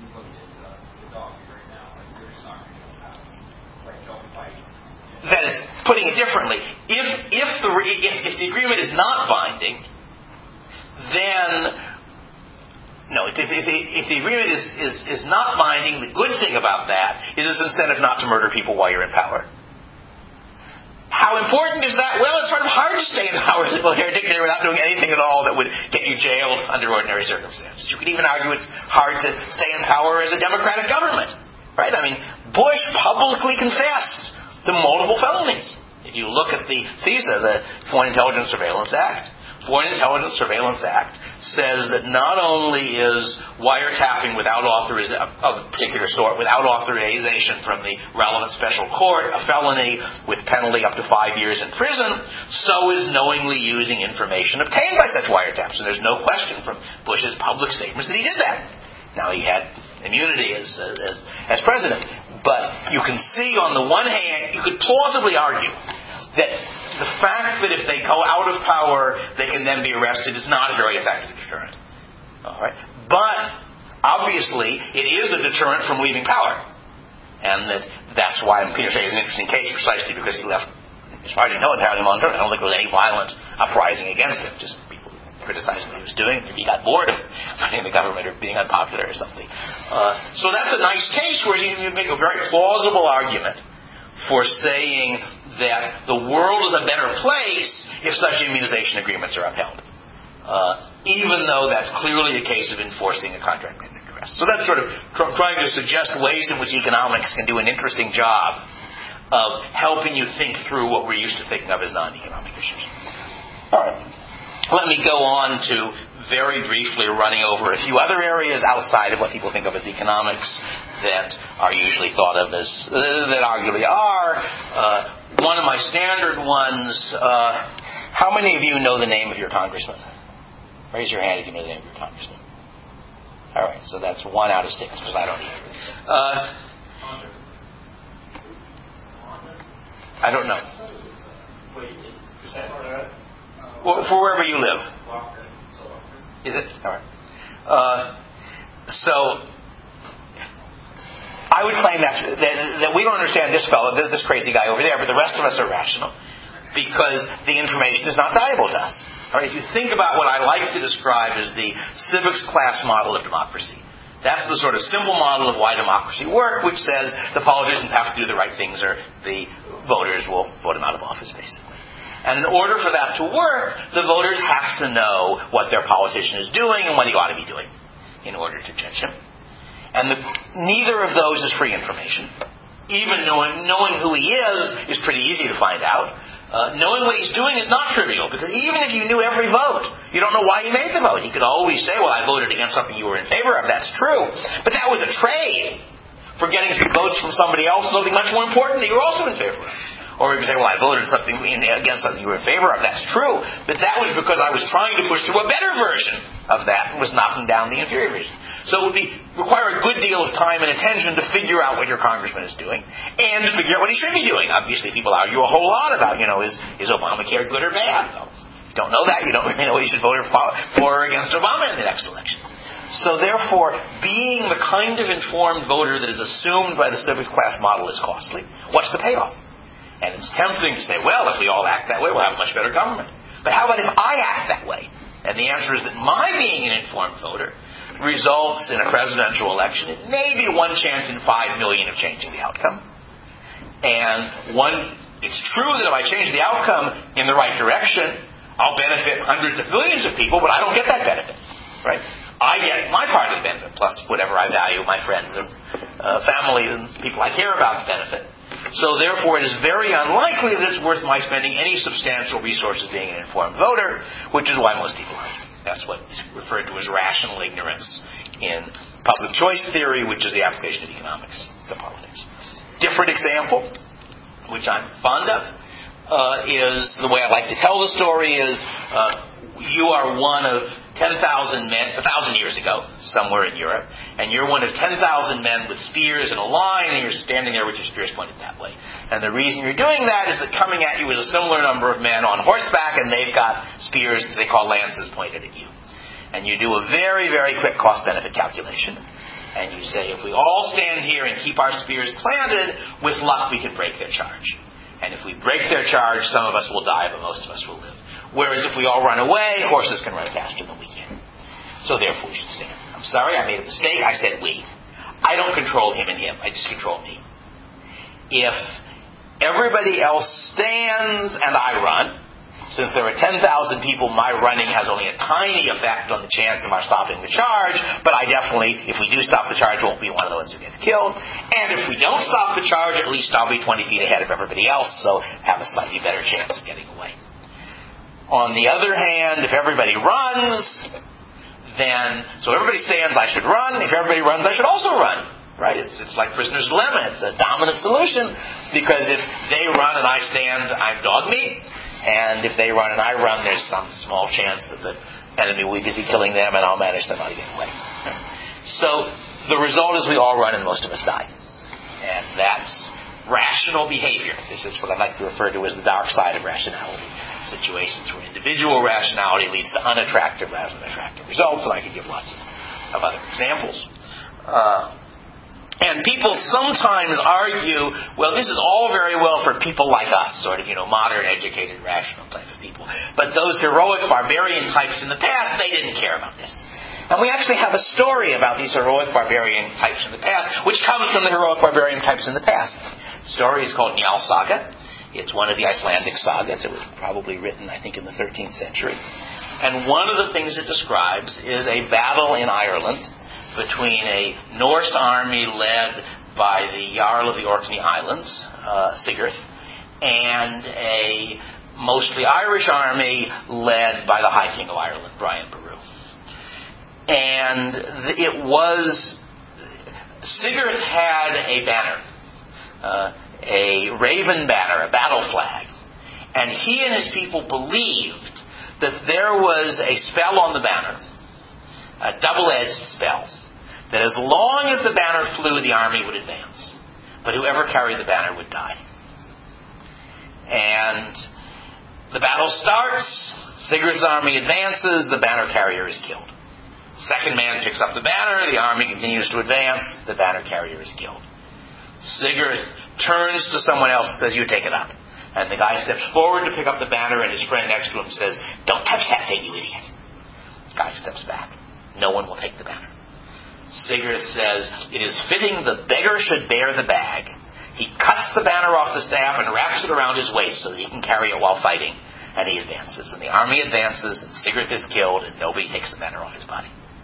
That is, putting it differently, if if the if, if the agreement is not binding, then no. If, if, if the agreement is, is is not binding, the good thing about that is its incentive not to murder people while you're in power. How important is that? Well, it's sort of hard to stay in power as a military dictator without doing anything at all that would get you jailed under ordinary circumstances. You could even argue it's hard to stay in power as a democratic government, right? I mean, Bush publicly confessed to multiple felonies. If you look at the FISA, the Foreign Intelligence Surveillance Act, Foreign Intelligence Surveillance Act says that not only is wiretapping without authorization of a particular sort, without authorization from the relevant special court, a felony with penalty up to five years in prison, so is knowingly using information obtained by such wiretaps. And there's no question from Bush's public statements that he did that. Now, he had immunity as, as, as president. But you can see on the one hand, you could plausibly argue that the fact that if they go out of power, they can then be arrested is not a very effective deterrent. All right? But, obviously, it is a deterrent from leaving power. And that that's why Pinochet is an interesting case, precisely because he left, as far as you know, entirely long-term. I don't think there was any violent uprising against him, just people criticizing what he was doing. Maybe he got bored of running the government or being unpopular or something. Uh, so that's a nice case where you, you make a very plausible argument for saying that the world is a better place if such immunization agreements are upheld. Uh, even though that's clearly a case of enforcing a contract pending arrest. So that's sort of tr- trying to suggest ways in which economics can do an interesting job of helping you think through what we're used to thinking of as non-economic issues. All right. Let me go on to very briefly running over a few other areas outside of what people think of as economics that are usually thought of as, uh, that arguably are. Uh, one of my standard ones, uh, how many of you know the name of your congressman? Raise your hand if you know the name of your congressman. All right, so that's one out of six, because I don't either. Uh, I don't know. Well, for wherever you live. Is it? All right. Uh, so, I would claim that, that that we don't understand this fellow, this crazy guy over there, but the rest of us are rational because the information is not valuable to us. All right, if you think about what I like to describe as the civics class model of democracy, that's the sort of simple model of why democracy works, which says the politicians have to do the right things or the voters will vote them out of office, basically. And in order for that to work, the voters have to know what their politician is doing and what he ought to be doing in order to judge him. And the, neither of those is free information. Even knowing, knowing who he is is pretty easy to find out. Uh, knowing what he's doing is not trivial, because even if you knew every vote, you don't know why he made the vote. He could always say, well, I voted against something you were in favor of. That's true. But that was a trade for getting some votes from somebody else, something much more important that you were also in favor of. Or you could say, well, I voted something in, against something you were in favor of. That's true. But that was because I was trying to push through a better version of that and was knocking down the inferior version. So it would be, require a good deal of time and attention to figure out what your congressman is doing and to figure out what he should be doing. Obviously, people argue a whole lot about, you know, is, is Obamacare good or bad? Well, if you don't know that, you don't really know what you should vote for or against Obama in the next election. So therefore, being the kind of informed voter that is assumed by the civic class model is costly. What's the payoff? And it's tempting to say, well, if we all act that way, we'll have a much better government. But how about if I act that way? And the answer is that my being an informed voter results in a presidential election in maybe one chance in five million of changing the outcome. And one, it's true that if I change the outcome in the right direction, I'll benefit hundreds of millions of people, but I don't get that benefit. Right? I get my part of the benefit, plus whatever I value, my friends and uh, family and people I care about the benefit. So therefore, it is very unlikely that it's worth my spending any substantial resources being an informed voter, which is why most people aren't. That's what is referred to as rational ignorance in public choice theory, which is the application of economics to politics. Different example, which I'm fond of, uh, is the way I like to tell the story is uh, you are one of ten thousand men, it's a thousand years ago, somewhere in Europe, and you're one of ten thousand men with spears in a line, and you're standing there with your spears pointed that way. And the reason you're doing that is that coming at you is a similar number of men on horseback, and they've got spears that they call lances pointed at you. And you do a very, very quick cost-benefit calculation, and you say, if we all stand here and keep our spears planted, with luck we can break their charge. And if we break their charge, some of us will die, but most of us will live. Whereas if we all run away, horses can run faster than we can. So therefore we should stand. I'm sorry, I made a mistake. I said we. I don't control him and him. I just control me. If everybody else stands and I run, since there are ten thousand people, my running has only a tiny effect on the chance of our stopping the charge, but I definitely, if we do stop the charge, won't be one of the ones who gets killed. And if we don't stop the charge, at least I'll be twenty feet ahead of everybody else, so have a slightly better chance of getting away. On the other hand, if everybody runs, then, so everybody stands, I should run. If everybody runs, I should also run. Right? It's it's like prisoner's dilemma. It's a dominant solution, because if they run and I stand, I'm dog meat. And if they run and I run, there's some small chance that the enemy will be busy killing them and I'll manage somehow to get away. So the result is we all run and most of us die. And that's rational behavior. This is what I like to refer to as the dark side of rationality. Situations where individual rationality leads to unattractive rather than attractive results, and I could give lots of, of other examples. Uh, and people sometimes argue, well, this is all very well for people like us, sort of, you know, modern, educated, rational type of people. But those heroic barbarian types in the past, they didn't care about this. And we actually have a story about these heroic barbarian types in the past, which comes from the heroic barbarian types in the past. The story is called Njal Saga. It's one of the Icelandic sagas. It was probably written, I think, in the thirteenth century. And one of the things it describes is a battle in Ireland between a Norse army led by the Jarl of the Orkney Islands, uh, Sigurd, and a mostly Irish army led by the High King of Ireland, Brian Boru. And it was, Sigurd had a banner, uh, a raven banner, a battle flag. And he and his people believed that there was a spell on the banner, a double-edged spell, that as long as the banner flew, the army would advance. But whoever carried the banner would die. And the battle starts, Sigurd's army advances, the banner carrier is killed. Second man picks up the banner, the army continues to advance, the banner carrier is killed. Sigurd turns to someone else and says, you take it up. And the guy steps forward to pick up the banner, and his friend next to him says, don't touch that thing, you idiot. The guy steps back. No one will take the banner. Sigurd says, it is fitting the beggar should bear the bag. He cuts the banner off the staff and wraps it around his waist so that he can carry it while fighting. And he advances. And the army advances, and Sigurd is killed, and nobody takes the banner off his body.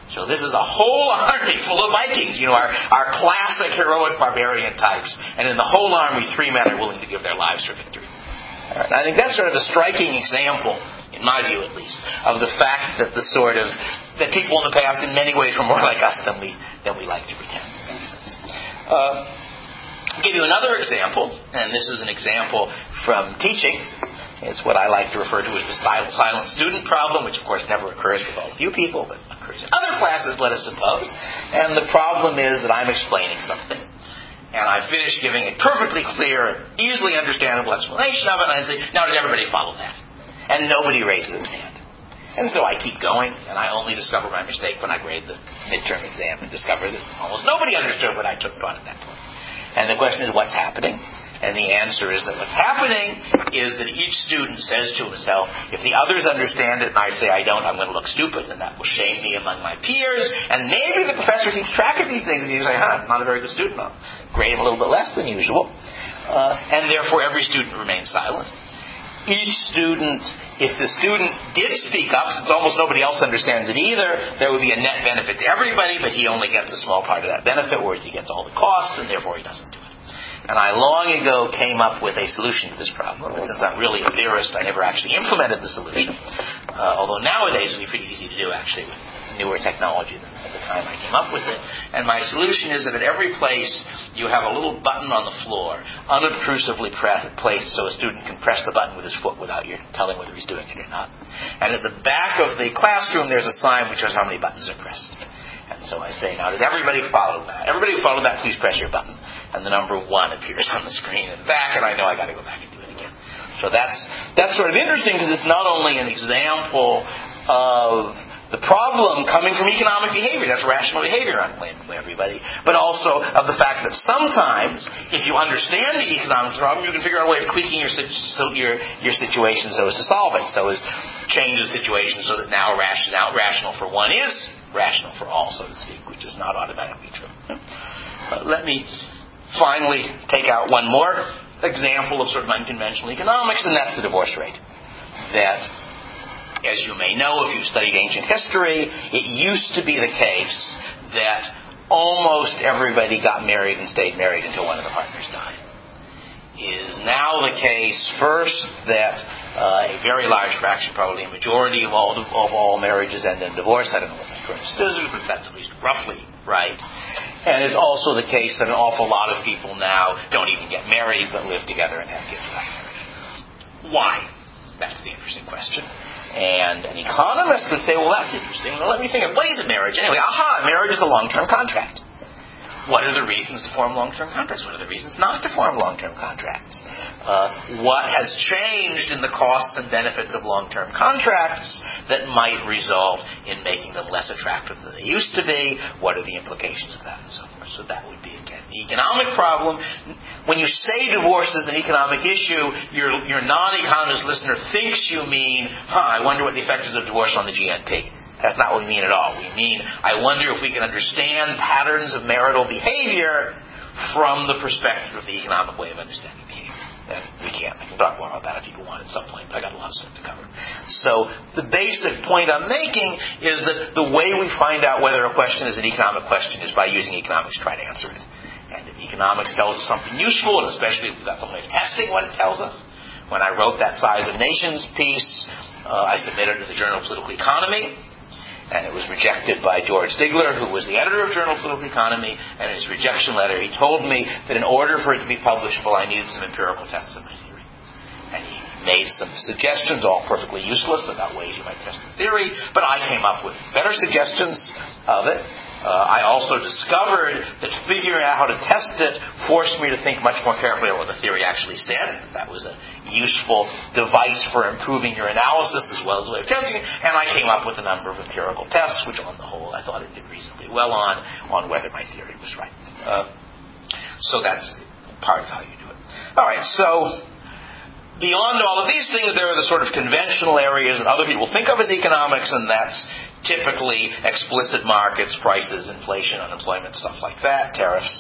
So this is a whole army full of Vikings, you know, our, our classic heroic barbarian types. And in the whole army, three men are willing to give their lives for victory. All right, and I think that's sort of a striking example, in my view at least, of the fact that the sort of, that people in the past in many ways were more like us than we, than we like to pretend. In that sense. Uh, I'll give you another example, and this is an example from teaching. It's what I like to refer to as the silent, silent student problem, which of course never occurs with all of you people, but occurs in other classes, let us suppose. And the problem is that I'm explaining something, and I finish giving a perfectly clear, easily understandable explanation of it, and I say, now did everybody follow that? And nobody raises his hand. And so I keep going, and I only discover my mistake when I grade the midterm exam and discover that almost nobody understood what I took on at that point. And the question is, what's happening? And the answer is that what's happening is that each student says to himself, if the others understand it and I say I don't, I'm going to look stupid, and that will shame me among my peers. And maybe the professor keeps track of these things, and you say, huh, I'm not a very good student. I'll grade him a little bit less than usual. Uh, and therefore every student remains silent. Each student, if the student did speak up, since almost nobody else understands it either, there would be a net benefit to everybody, but he only gets a small part of that benefit, whereas he gets all the costs, and therefore he doesn't do it. And I long ago came up with a solution to this problem. And since I'm really a theorist, I never actually implemented the solution. Uh, although nowadays it would be pretty easy to do, actually, with newer technology than at the time I came up with it. And my solution is that at every place you have a little button on the floor, unobtrusively pre- placed so a student can press the button with his foot without you telling whether he's doing it or not. And at the back of the classroom there's a sign which shows how many buttons are pressed. And so I say, now did everybody follow that? Everybody who followed that, please press your button. And the number one appears on the screen in the back, and I know I got to go back and do it again. So that's that's sort of interesting because it's not only an example of the problem coming from economic behavior, that's rational behavior, unclaimed by everybody, but also of the fact that sometimes, if you understand the economic problem, you can figure out a way of tweaking your your your situation so as to solve it, so as change the situation so that now rational rational for one is rational for all, so to speak, which is not automatically true. Uh, let me finally take out one more example of sort of unconventional economics, and that's the divorce rate. That, as you may know if you've studied ancient history, it used to be the case that almost everybody got married and stayed married until one of the partners died. It is now the case, first, that uh, a very large fraction, probably a majority of all of all marriages end in divorce. I don't know what the current statistics, but that's at least roughly right. And it's also the case that an awful lot of people now don't even get married, but live together and have kids without marriage. Why? That's the interesting question. And an economist would say, well, that's interesting. Well, let me think of, what is a marriage anyway? Aha, marriage is a long-term contract. What are the reasons to form long-term contracts? What are the reasons not to form long-term contracts? Uh, what has changed in the costs and benefits of long-term contracts that might result in making them less attractive than they used to be? What are the implications of that and so forth? So that would be, again, the economic problem. When you say divorce is an economic issue, your, your non-economist listener thinks you mean, huh, I wonder what the effect is of divorce on the G N P. That's not what we mean at all. We mean, I wonder if we can understand patterns of marital behavior from the perspective of the economic way of understanding behavior. And we can't. I can talk more about that if people want at some point, but I got a lot of stuff to cover. So the basic point I'm making is that the way we find out whether a question is an economic question is by using economics to try to answer it. And if economics tells us something useful, and especially if we've got some way of testing what it tells us. When I wrote that Size of Nations piece, uh, I submitted it to the Journal of Political Economy. And it was rejected by George Stigler, who was the editor of Journal of Political Economy. And in his rejection letter, he told me that in order for it to be publishable, I needed some empirical tests of my theory. And he made some suggestions, all perfectly useless, about ways you might test the theory. But I came up with better suggestions of it. Uh, I also discovered that figuring out how to test it forced me to think much more carefully about what the theory actually said. That was a useful device for improving your analysis as well as a way of testing it. And I came up with a number of empirical tests, which on the whole I thought it did reasonably well on, on whether my theory was right. Uh, so that's part of how you do it. All right, so beyond all of these things, there are the sort of conventional areas that other people think of as economics, and that's typically explicit markets, prices, inflation, unemployment, stuff like that, tariffs.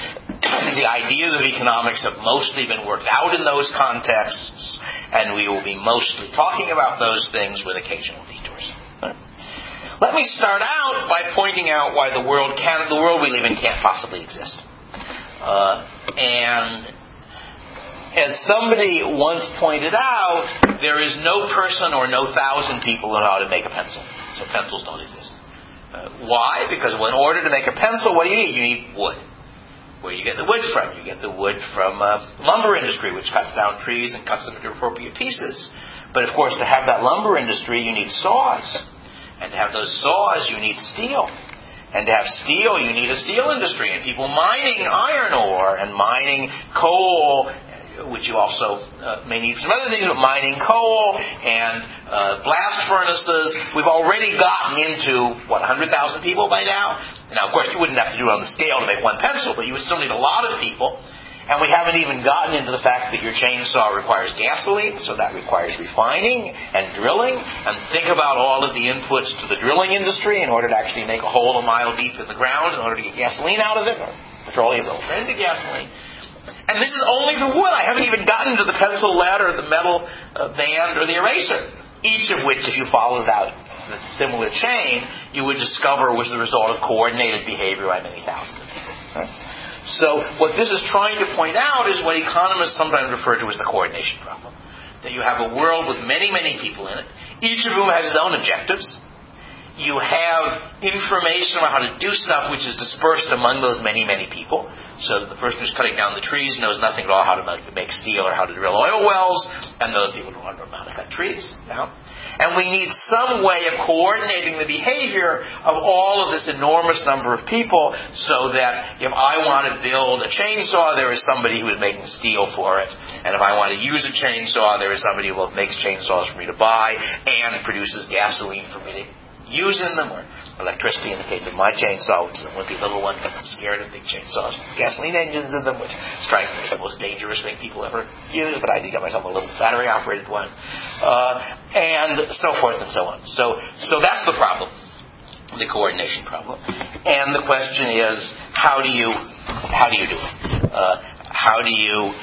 The ideas of economics have mostly been worked out in those contexts, and we will be mostly talking about those things with occasional detours. Let let me start out by pointing out why the world can, the world we live in can't possibly exist. Uh, and as somebody once pointed out, there is no person or no thousand people who know how to make a pencil. So pencils don't exist. Uh, why? Because well, in order to make a pencil, what do you need? You need wood. Where do you get the wood from? You get the wood from uh, lumber industry, which cuts down trees and cuts them into appropriate pieces. But of course, to have that lumber industry, you need saws. And to have those saws, you need steel. And to have steel, you need a steel industry. And people mining iron ore and mining coal, which you also uh, may need some other things, but mining coal and uh, blast furnaces. We've already gotten into, what, one hundred thousand people by now? Now, of course, you wouldn't have to do it on the scale to make one pencil, but you would still need a lot of people. And we haven't even gotten into the fact that your chainsaw requires gasoline, so that requires refining and drilling. And think about all of the inputs to the drilling industry in order to actually make a hole a mile deep in the ground in order to get gasoline out of it, or petroleum to turn into gasoline. And this is only the wood. I haven't even gotten to the pencil lead or the metal uh, band or the eraser, each of which, if you followed out a similar chain, you would discover was the result of coordinated behavior by many thousands of people. Right? So what this is trying to point out is what economists sometimes refer to as the coordination problem. That you have a world with many, many people in it, each of whom has his own objectives. You have information about how to do stuff which is dispersed among those many, many people. So the person who's cutting down the trees knows nothing at all how to make steel or how to drill oil wells, and those people don't know how to cut trees. You know? And we need some way of coordinating the behavior of all of this enormous number of people so that if I want to build a chainsaw, there is somebody who is making steel for it. And if I want to use a chainsaw, there is somebody who both makes chainsaws for me to buy and produces gasoline for me to use in them, or electricity in the case of my chainsaw, which is a wimpy little one because I'm scared of big chainsaws, gasoline engines in them, which strike me as the most dangerous thing people ever use, but I did get myself a little battery-operated one, uh, and so forth and so on. So, so that's the problem, the coordination problem. And the question is, how do you, how do you do it? Uh, how do you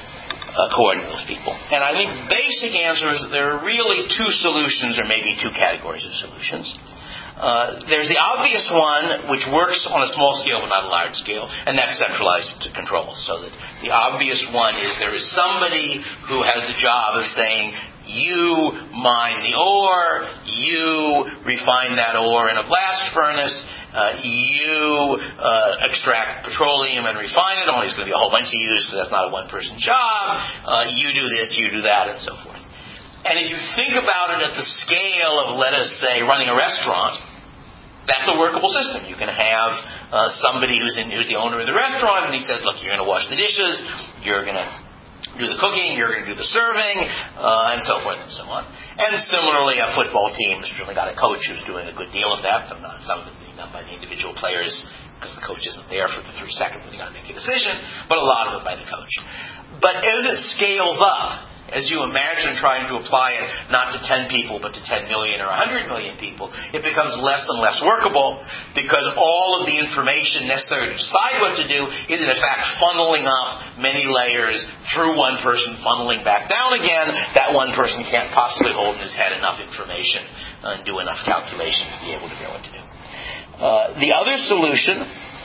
Uh, coordinate those people? And I think the basic answer is that there are really two solutions, or maybe two categories of solutions. Uh, there's the obvious one, which works on a small scale but not a large scale, and that's centralized control. So that the obvious one is there is somebody who has the job of saying, you mine the ore, you refine that ore in a blast furnace, uh, you uh, extract petroleum and refine it, only it's going to be a whole bunch of use because that's not a one-person job, uh, you do this, you do that, and so forth. And if you think about it at the scale of, let us say, running a restaurant, that's a workable system. You can have uh, somebody who's, in, who's the owner of the restaurant, and he says, look, you're going to wash the dishes, you're going to do the cooking, you're going to do the serving, uh, and so forth and so on. And similarly, a football team has really got a coach who's doing a good deal of that. Some, some of it being done by the individual players because the coach isn't there for the three seconds when you got to make a decision, but a lot of it by the coach. But as it scales up, as you imagine trying to apply it not to ten people but to ten million or one hundred million people, it becomes less and less workable because all of the information necessary to decide what to do is in fact funneling up many layers through one person, funneling back down again. That one person can't possibly hold in his head enough information and do enough calculation to be able to know what to do. Uh, the other solution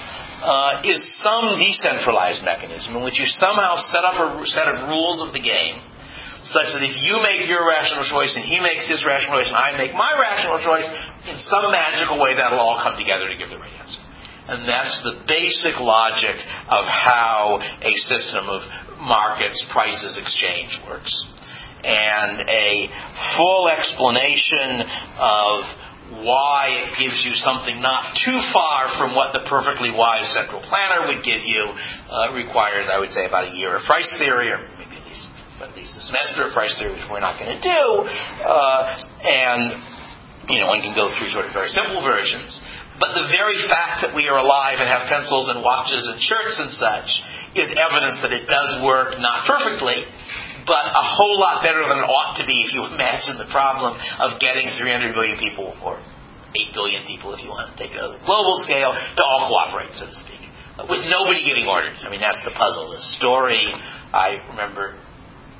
uh, is some decentralized mechanism in which you somehow set up a set of rules of the game such that if you make your rational choice and he makes his rational choice and I make my rational choice, in some magical way that'll all come together to give the right answer. And that's the basic logic of how a system of markets, prices, exchange works. And a full explanation of why it gives you something not too far from what the perfectly wise central planner would give you uh, requires, I would say, about a year of price theory, or maybe at least at least a semester of price theory, which we're not going to do. Uh, and, you know, one can go through sort of very simple versions. But the very fact that we are alive and have pencils and watches and shirts and such is evidence that it does work, not perfectly, but a whole lot better than it ought to be if you imagine the problem of getting three hundred million people, or eight billion people if you want to take it on a global scale, to all cooperate, so to speak, with nobody giving orders. I mean, that's the puzzle. The story, I remember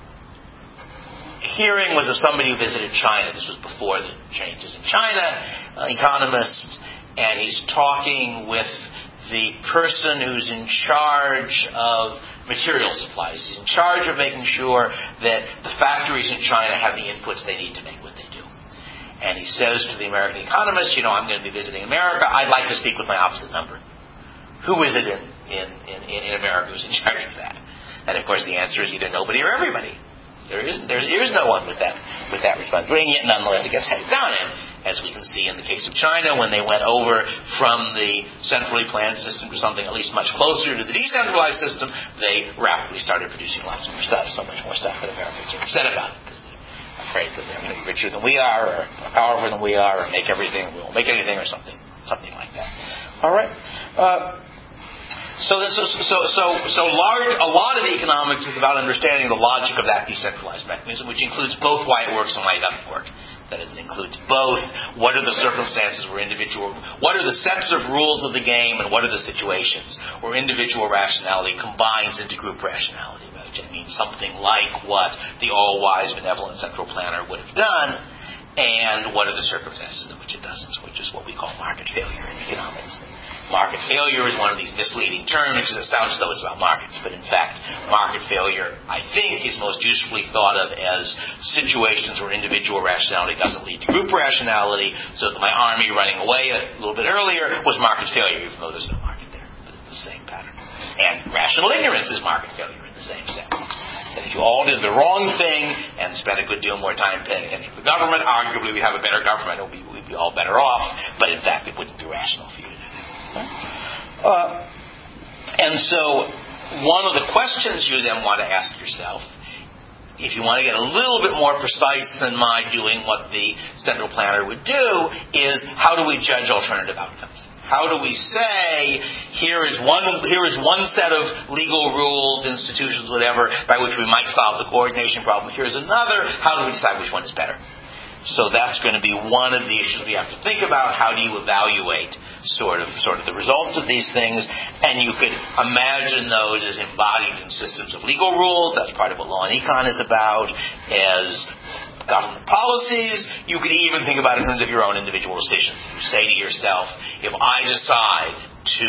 hearing, was of somebody who visited China. This was before the changes in China. uh, economist, and he's talking with the person who's in charge of material supplies. He's in charge of making sure that the factories in China have the inputs they need to make what they do. And he says to the American economist, you know, I'm going to be visiting America. I'd like to speak with my opposite number. Who is it in, in, in, in America who's in charge of that? And, of course, the answer is either nobody or everybody. There is, there is no one with that with that responsibility, and yet nonetheless it gets headed down. And as we can see in the case of China, when they went over from the centrally planned system to something at least much closer to the decentralized system, they rapidly started producing lots more stuff, so much more stuff that Americans are upset about it, because they're afraid that they're going to be richer than we are, or more powerful than we are, or make everything, we won't make anything, or something something like that. All right? Uh, So this is so so so large. A lot of the economics is about understanding the logic of that decentralized mechanism, which includes both why it works and why it doesn't work. That is, it includes both what are the circumstances where individual, what are the sets of rules of the game, and what are the situations where individual rationality combines into group rationality. Which means something like what the all-wise benevolent central planner would have done, and what are the circumstances in which it doesn't, which is what we call market failure in economics. Market failure is one of these misleading terms because it sounds as though it's about markets, but in fact, market failure, I think, is most usefully thought of as situations where individual rationality doesn't lead to group rationality, so that my army running away a little bit earlier was market failure, even though there's no market there. But it's the same pattern. And rational ignorance is market failure in the same sense. That if you all did the wrong thing and spent a good deal more time paying attention to the government, arguably we'd have a better government, and we'd be, we'd be all better off, but in fact it wouldn't be rational for you to do. Uh, and so one of the questions you then want to ask yourself, if you want to get a little bit more precise than my doing what the central planner would do, is how do we judge alternative outcomes? How do we say, here is one here is one set of legal rules, institutions, whatever, by which we might solve the coordination problem. Here's another. How do we decide which one is better? So that's going to be one of the issues we have to think about. How do you evaluate sort of sort of the results of these things? And you could imagine those as embodied in systems of legal rules. That's part of what law and econ is about. As government policies, you could even think about it in terms of your own individual decisions. You say to yourself, if I decide to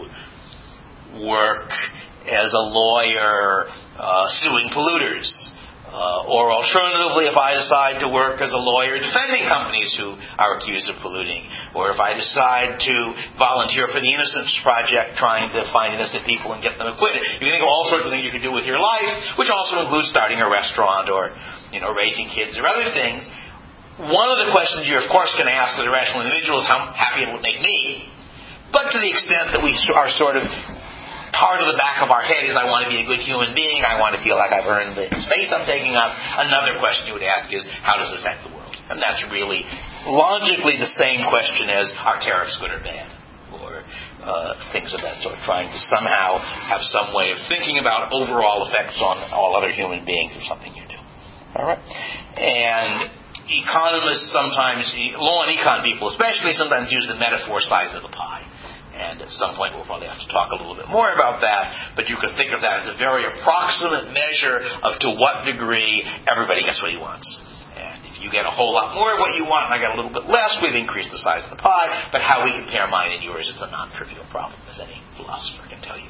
work as a lawyer uh, suing polluters, Uh, or alternatively, if I decide to work as a lawyer defending companies who are accused of polluting, or if I decide to volunteer for the Innocence Project trying to find innocent people and get them acquitted. You can think of all sorts of things you could do with your life, which also includes starting a restaurant or, you know, raising kids or other things. One of the questions you're, of course, going to ask as a rational individual is how happy it would make me. But to the extent that we are sort of part of the back of our head is I want to be a good human being, I want to feel like I've earned the space I'm taking up. Another question you would ask is, how does it affect the world? And that's really logically the same question as, are tariffs good or bad? Or uh, things of that sort, trying to somehow have some way of thinking about overall effects on all other human beings or something you do. All right? And economists sometimes, law and econ people especially, sometimes use the metaphor size of the pie. And at some point we'll probably have to talk a little bit more about that, but you could think of that as a very approximate measure of to what degree everybody gets what he wants. And if you get a whole lot more of what you want and I get a little bit less, we've increased the size of the pie, but how we compare mine and yours is a non-trivial problem, as any philosopher can tell you.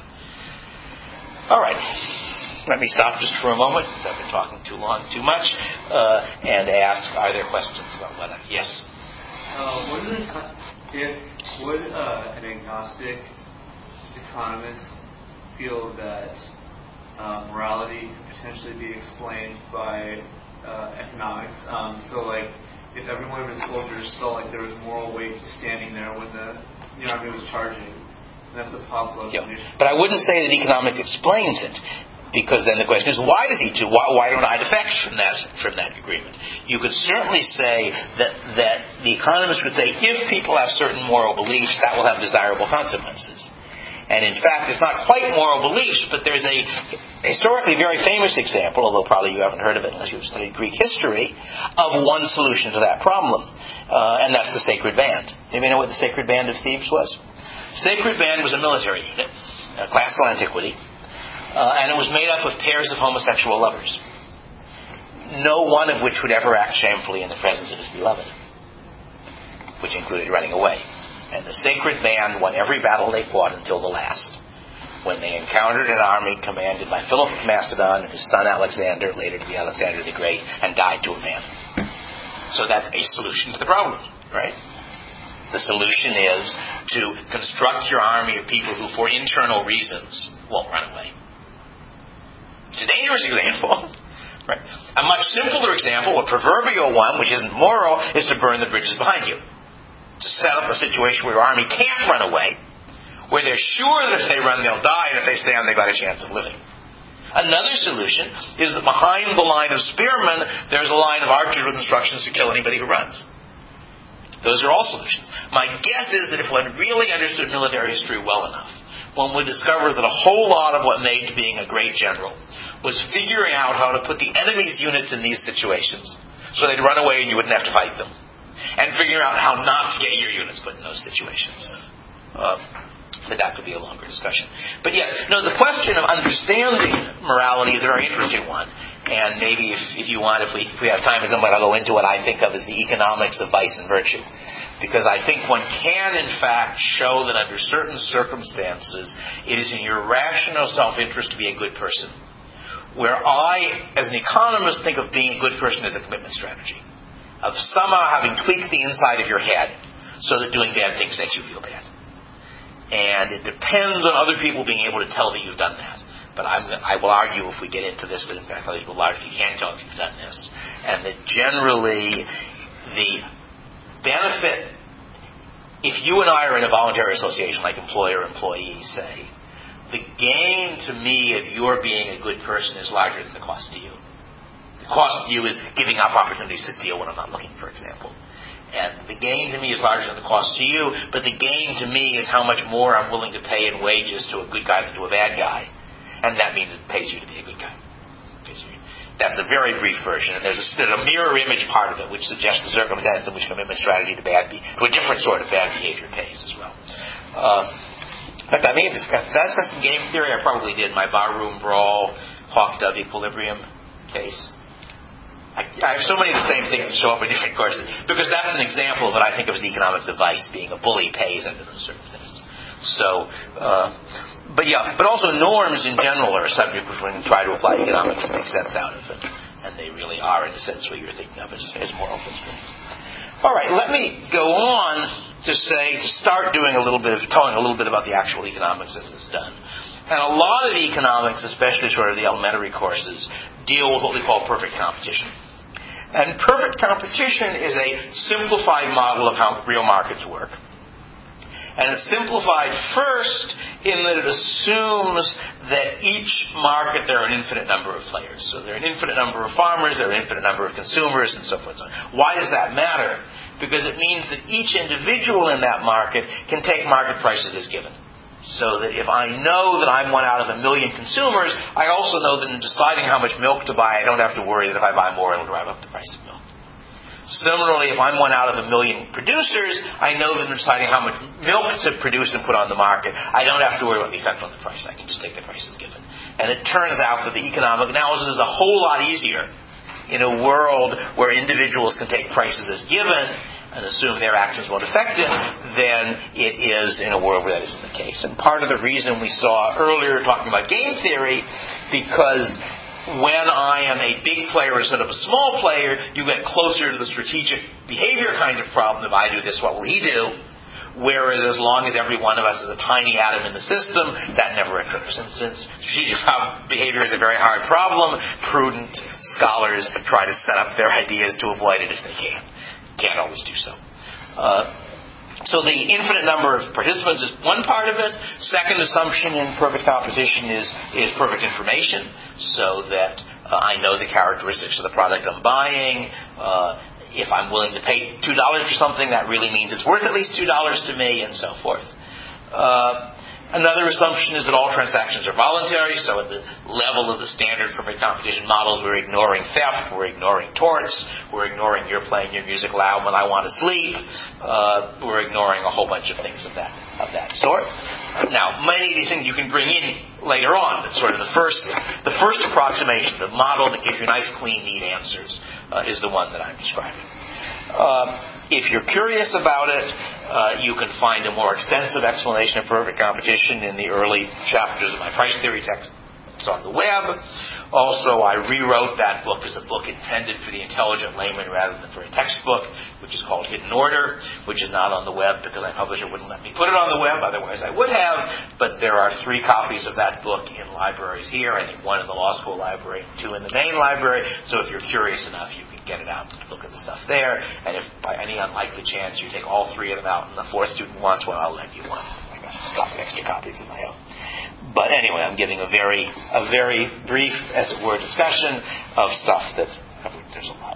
All right. Let me stop just for a moment, because I've been talking too long, too much, uh, and ask, are there questions about what I... Yes? Uh, what is it... If, would uh, an agnostic economist feel that uh, morality could potentially be explained by uh, economics? Um, so, like, if every one of his soldiers felt like there was moral weight to standing there when the, the army was charging, that's a possible explanation. Yeah. But I wouldn't say that economics explains it. Because then the question is, why does he do? Why, why don't I defect from that from that agreement? You could certainly say that that the economist would say, if people have certain moral beliefs, that will have desirable consequences. And in fact, it's not quite moral beliefs, but there's a historically very famous example, although probably you haven't heard of it unless you've studied Greek history, of one solution to that problem, uh, and that's the Sacred Band. Anybody know what the Sacred Band of Thebes was? Sacred Band was a military unit, uh, classical antiquity. Uh, and it was made up of pairs of homosexual lovers, no one of which would ever act shamefully in the presence of his beloved. which included running away. And the sacred band won every battle they fought until the last, when they encountered an army commanded by Philip of Macedon and his son Alexander, later to be Alexander the Great, and died to a man. So that's a solution to the problem, right? The solution is to construct your army of people who, for internal reasons, won't run away. It's a dangerous example. Right. A much simpler example, a proverbial one, which isn't moral, is to burn the bridges behind you. To set up a situation where your army can't run away, where they're sure that if they run, they'll die, and if they stay on, they've got a chance of living. Another solution is that behind the line of spearmen, there's a line of archers with instructions to kill anybody who runs. Those are all solutions. My guess is that if one really understood military history well enough, one would discover that a whole lot of what made being a great general was figuring out how to put the enemy's units in these situations so they'd run away and you wouldn't have to fight them, and figuring out how not to get your units put in those situations. Uh, but that could be a longer discussion. But yes, no, the question of understanding morality is a very interesting one, and maybe if, if you want, if we, if we have time at some point, I'll go into what I think of as the economics of vice and virtue. Because I think one can, in fact, show that under certain circumstances, it is in your rational self-interest to be a good person. Where I, as an economist, think of being a good person as a commitment strategy. Of somehow having tweaked the inside of your head so that doing bad things makes you feel bad. And it depends on other people being able to tell that you've done that. But I'm, I will argue, if we get into this, that in fact other people largely can't tell if you've done this. And that generally the benefit, if you and I are in a voluntary association like employer-employee, say, the gain to me of your being a good person is larger than the cost to you. The cost to you is giving up opportunities to steal when I'm not looking, for example. And the gain to me is larger than the cost to you, but the gain to me is how much more I'm willing to pay in wages to a good guy than to a bad guy. And that means it pays you to be a good guy. That's a very brief version, and there's a, there's a mirror image part of it which suggests the circumstance in which commitment strategy to bad be, to a different sort of bad behavior pays as well. Uh, In fact, I may have discussed, did I discuss some game theory? I probably did. My barroom brawl, Hawk-Dove equilibrium case. I, I have so many of the same things that show up in different courses, because that's an example of what I think of as the economics of vice, being a bully pays under those circumstances. So, uh, but yeah, but also norms in general are a subject which one can try to apply economics and make sense out of it, and they really are, in a sense, what you're thinking of as, as moral principles. All right, let me go on to say, to start doing a little bit of, telling a little bit about the actual economics as it's done. And a lot of the economics, especially sort of the elementary courses, deal with what we call perfect competition. And perfect competition is a simplified model of how real markets work. And it's simplified first in that it assumes that each market there are an infinite number of players. So there are an infinite number of farmers, there are an infinite number of consumers, and so forth and so on. Why does that matter? Because it means that each individual in that market can take market prices as given. So that if I know that I'm one out of a million consumers, I also know that in deciding how much milk to buy, I don't have to worry that if I buy more, it'll drive up the price of milk. Similarly, if I'm one out of a million producers, I know that in deciding how much milk to produce and put on the market, I don't have to worry about the effect on the price. I can just take the price as given. And it turns out that the economic analysis is a whole lot easier in a world where individuals can take prices as given and assume their actions won't affect it than it is in a world where that isn't the case. And part of the reason we saw earlier talking about game theory, because when I am a big player instead of a small player, you get closer to the strategic behavior kind of problem. If I do this, what will he do? Whereas as long as every one of us is a tiny atom in the system, that never occurs. And since strategic behavior is a very hard problem, prudent scholars try to set up their ideas to avoid it if they can. Can't always do so. Uh, so the infinite number of participants is one part of it. Second assumption in perfect competition is, is perfect information, so that uh, I know the characteristics of the product I'm buying. Uh, if I'm willing to pay two dollars for something, that really means it's worth at least two dollars to me, and so forth. Uh, Another assumption is that all transactions are voluntary, so at the level of the standard perfect competition models, we're ignoring theft, we're ignoring torts, we're ignoring you're playing your music loud when I want to sleep, uh, we're ignoring a whole bunch of things of that of that sort. Now, many of these things you can bring in later on. That's sort of the first the first approximation, the model that gives you nice, clean, neat answers, uh, is the one that I'm describing. Uh, if you're curious about it, uh, you can find a more extensive explanation of perfect competition in the early chapters of my price theory text. It's on the web. Also, I rewrote that book as a book intended for the intelligent layman rather than for a textbook, which is called Hidden Order, which is not on the web because my publisher wouldn't let me put it on the web. Otherwise, I would have. But there are three copies of that book in libraries here. I think one in the law school library, two in the main library. So if you're curious enough, you can get it out and look at the stuff there. And if by any unlikely chance you take all three of them out and the fourth student wants one, I'll lend you one. I got a couple extra copies of my own. But anyway, I'm giving a very, a very brief, as it were, discussion of stuff that there's a lot.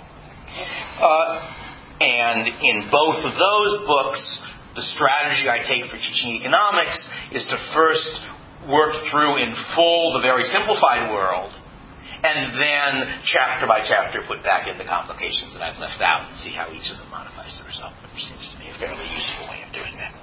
Uh, and in both of those books, the strategy I take for teaching economics is to first work through in full the very simplified world, and then chapter by chapter put back in the complications that I've left out and see how each of them modifies the result, which seems to me a fairly useful way of doing that.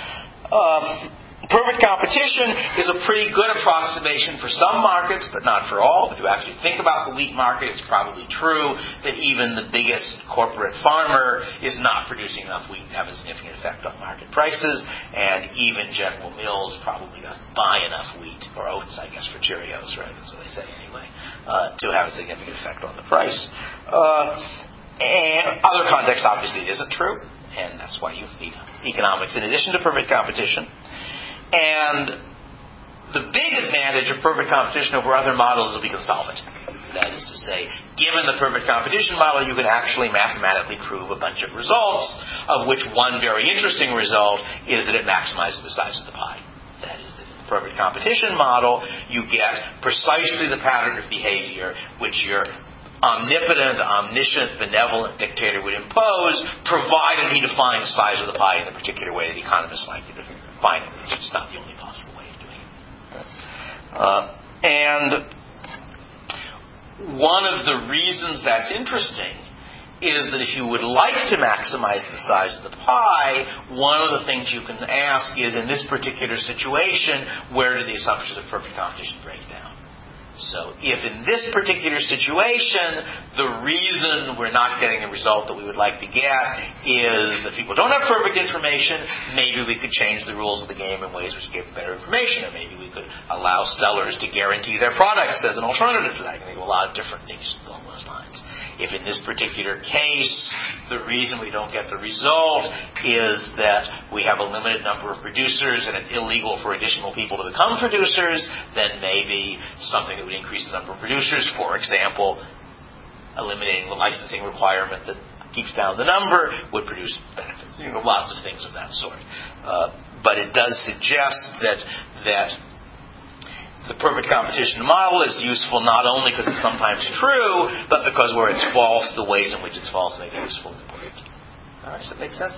Um, Perfect competition is a pretty good approximation for some markets, but not for all. If you actually think about the wheat market, it's probably true that even the biggest corporate farmer is not producing enough wheat to have a significant effect on market prices, and even General Mills probably doesn't buy enough wheat, or oats, I guess, for Cheerios, right? That's what they say anyway, uh, to have a significant effect on the price. Uh, and other contexts, obviously, it isn't true, and that's why you need economics in addition to perfect competition. And the big advantage of perfect competition over other models is we can solve it. That is to say, given the perfect competition model, you can actually mathematically prove a bunch of results, of which one very interesting result is that it maximizes the size of the pie. That is that in the perfect competition model, you get precisely the pattern of behavior which your omnipotent, omniscient, benevolent dictator would impose, provided he defines the size of the pie in the particular way that economists like to define it, which is not the only possible way of doing it. Uh, and one of the reasons that's interesting is that if you would like to maximize the size of the pie, one of the things you can ask is, in this particular situation, where do the assumptions of perfect competition break down? So if in this particular situation, the reason we're not getting the result that we would like to get is that people don't have perfect information, maybe we could change the rules of the game in ways which give better information, or maybe we could allow sellers to guarantee their products as an alternative to that. You can think of a lot of different things along those lines. If in this particular case, the reason we don't get the result is that we have a limited number of producers and it's illegal for additional people to become producers, then maybe something that would increase the number of producers, for example, eliminating the licensing requirement that keeps down the number, would produce benefits. You know, lots of things of that sort. Uh, but it does suggest that that the perfect competition model is useful not only because it's sometimes true, but because where it's false, the ways in which it's false make it useful and important. All right, does that make sense?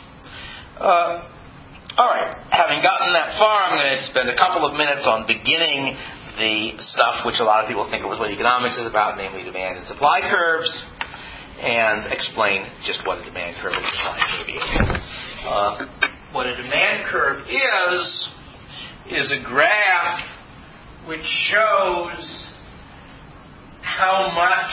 Uh, all right, having gotten that far, I'm going to spend a couple of minutes on beginning the stuff which a lot of people think of as what economics is about, namely demand and supply curves, and explain just what a demand curve and a supply curve is. Uh, what a demand curve is, is a graph which shows how much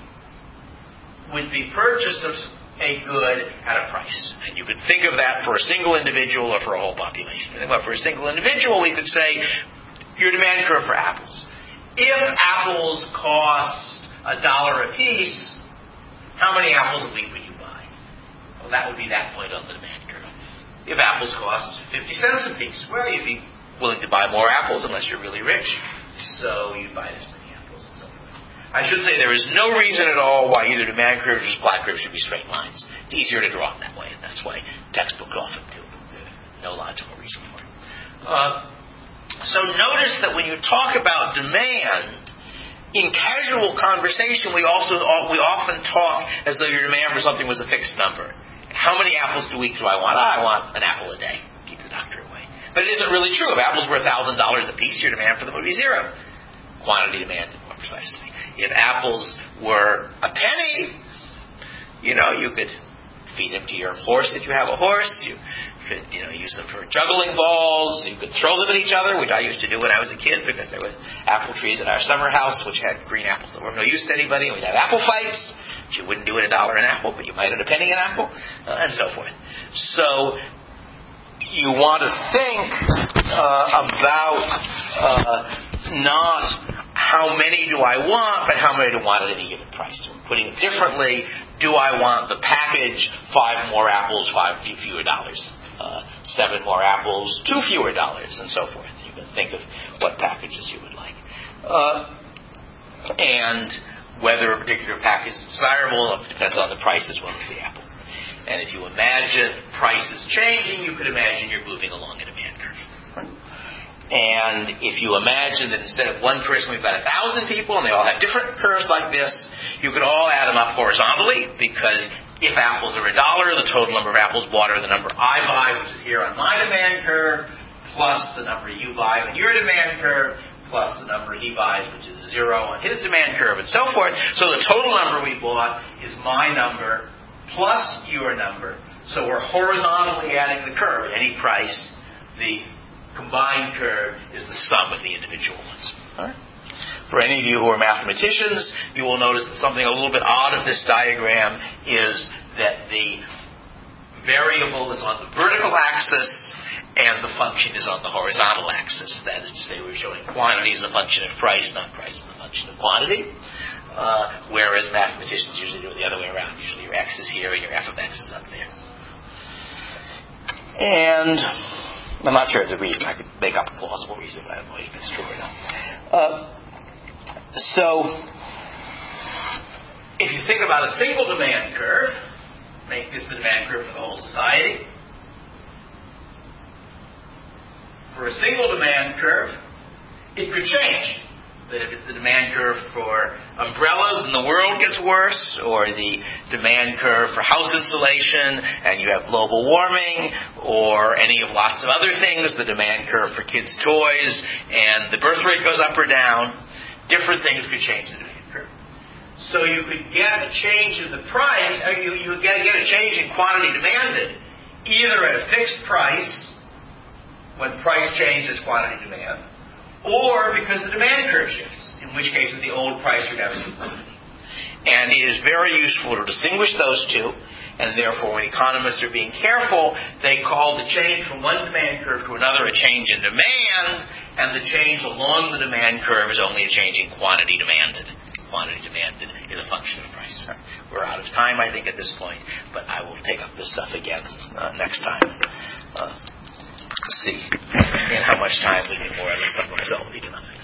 would be purchased of a good at a price. And you could think of that for a single individual or for a whole population. Well, for a single individual, we could say your demand curve for apples. If apples cost a dollar a piece, how many apples a week would you buy? Well, that would be that point on the demand curve. If apples cost fifty cents a piece, well, you'd be willing to buy more apples unless you're really rich. So you buy this many apples and so forth. I should say there is no reason at all why either demand curves or supply curves should be straight lines. It's easier to draw them that way, and that's why textbooks often do. No logical reason for it. Uh, so notice that when you talk about demand, in casual conversation, we also we often talk as though your demand for something was a fixed number. How many apples a week do I want? I want an apple a day. Keep the doctor away. But it isn't really true. If apples were one thousand dollars a piece, your demand for them would be zero. Quantity demanded, more precisely. If apples were a penny, you know, you could feed them to your horse if you have a horse. You could, you know, use them for juggling balls. You could throw them at each other, which I used to do when I was a kid because there was apple trees at our summer house which had green apples that were of no use to anybody, and we'd have apple fights. You wouldn't do it a dollar an apple, but you might at a penny an apple, uh, and so forth. So you want to think uh, about uh, not how many do I want, but how many do I want at any given price. So putting it differently, do I want the package, five more apples, five fewer dollars, uh, seven more apples, two fewer dollars, and so forth. You can think of what packages you would like. Uh, and whether a particular package is desirable depends on the price as well as the apple. And if you imagine prices changing, you could imagine you're moving along a demand curve. And if you imagine that instead of one person, we've got a thousand people, and they all have different curves like this, you could all add them up horizontally, because if apples are a dollar, the total number of apples bought are the number I buy, which is here on my demand curve, plus the number you buy on your demand curve, plus the number he buys, which is zero on his demand curve, and so forth. So the total number we bought is my number plus your number. So we're horizontally adding the curve at any price. The combined curve is the sum of the individual ones. All right? For any of you who are mathematicians, you will notice that something a little bit odd of this diagram is that the variable is on the vertical axis and the function is on the horizontal axis. That is to say, we're showing quantity as a function of price, not price as a function of quantity. Uh, whereas mathematicians usually do it the other way around. Usually your x is here and your f of x is up there. And I'm not sure of the reason. I could make up a plausible reason, but I don't know if it's true or not. Uh, so, if you think about a single demand curve, make this the demand curve for the whole society. For a single demand curve, it could change. That if it's the demand curve for umbrellas and the world gets worse, or the demand curve for house insulation and you have global warming, or any of lots of other things, the demand curve for kids' toys, and the birth rate goes up or down, different things could change the demand curve. So you could get a change in the price, or you, you would get, get a change in quantity demanded, either at a fixed price, when price changes quantity demand, or because the demand curve shifts, in which case at the old price you'd have a new quantity. And it is very useful to distinguish those two, and therefore when economists are being careful, they call the change from one demand curve to another a change in demand, and the change along the demand curve is only a change in quantity demanded. Quantity demanded is a function of price. We're out of time, I think, at this point, but I will take up this stuff again uh, next time. Uh, see in how much time we can more or less solve economics.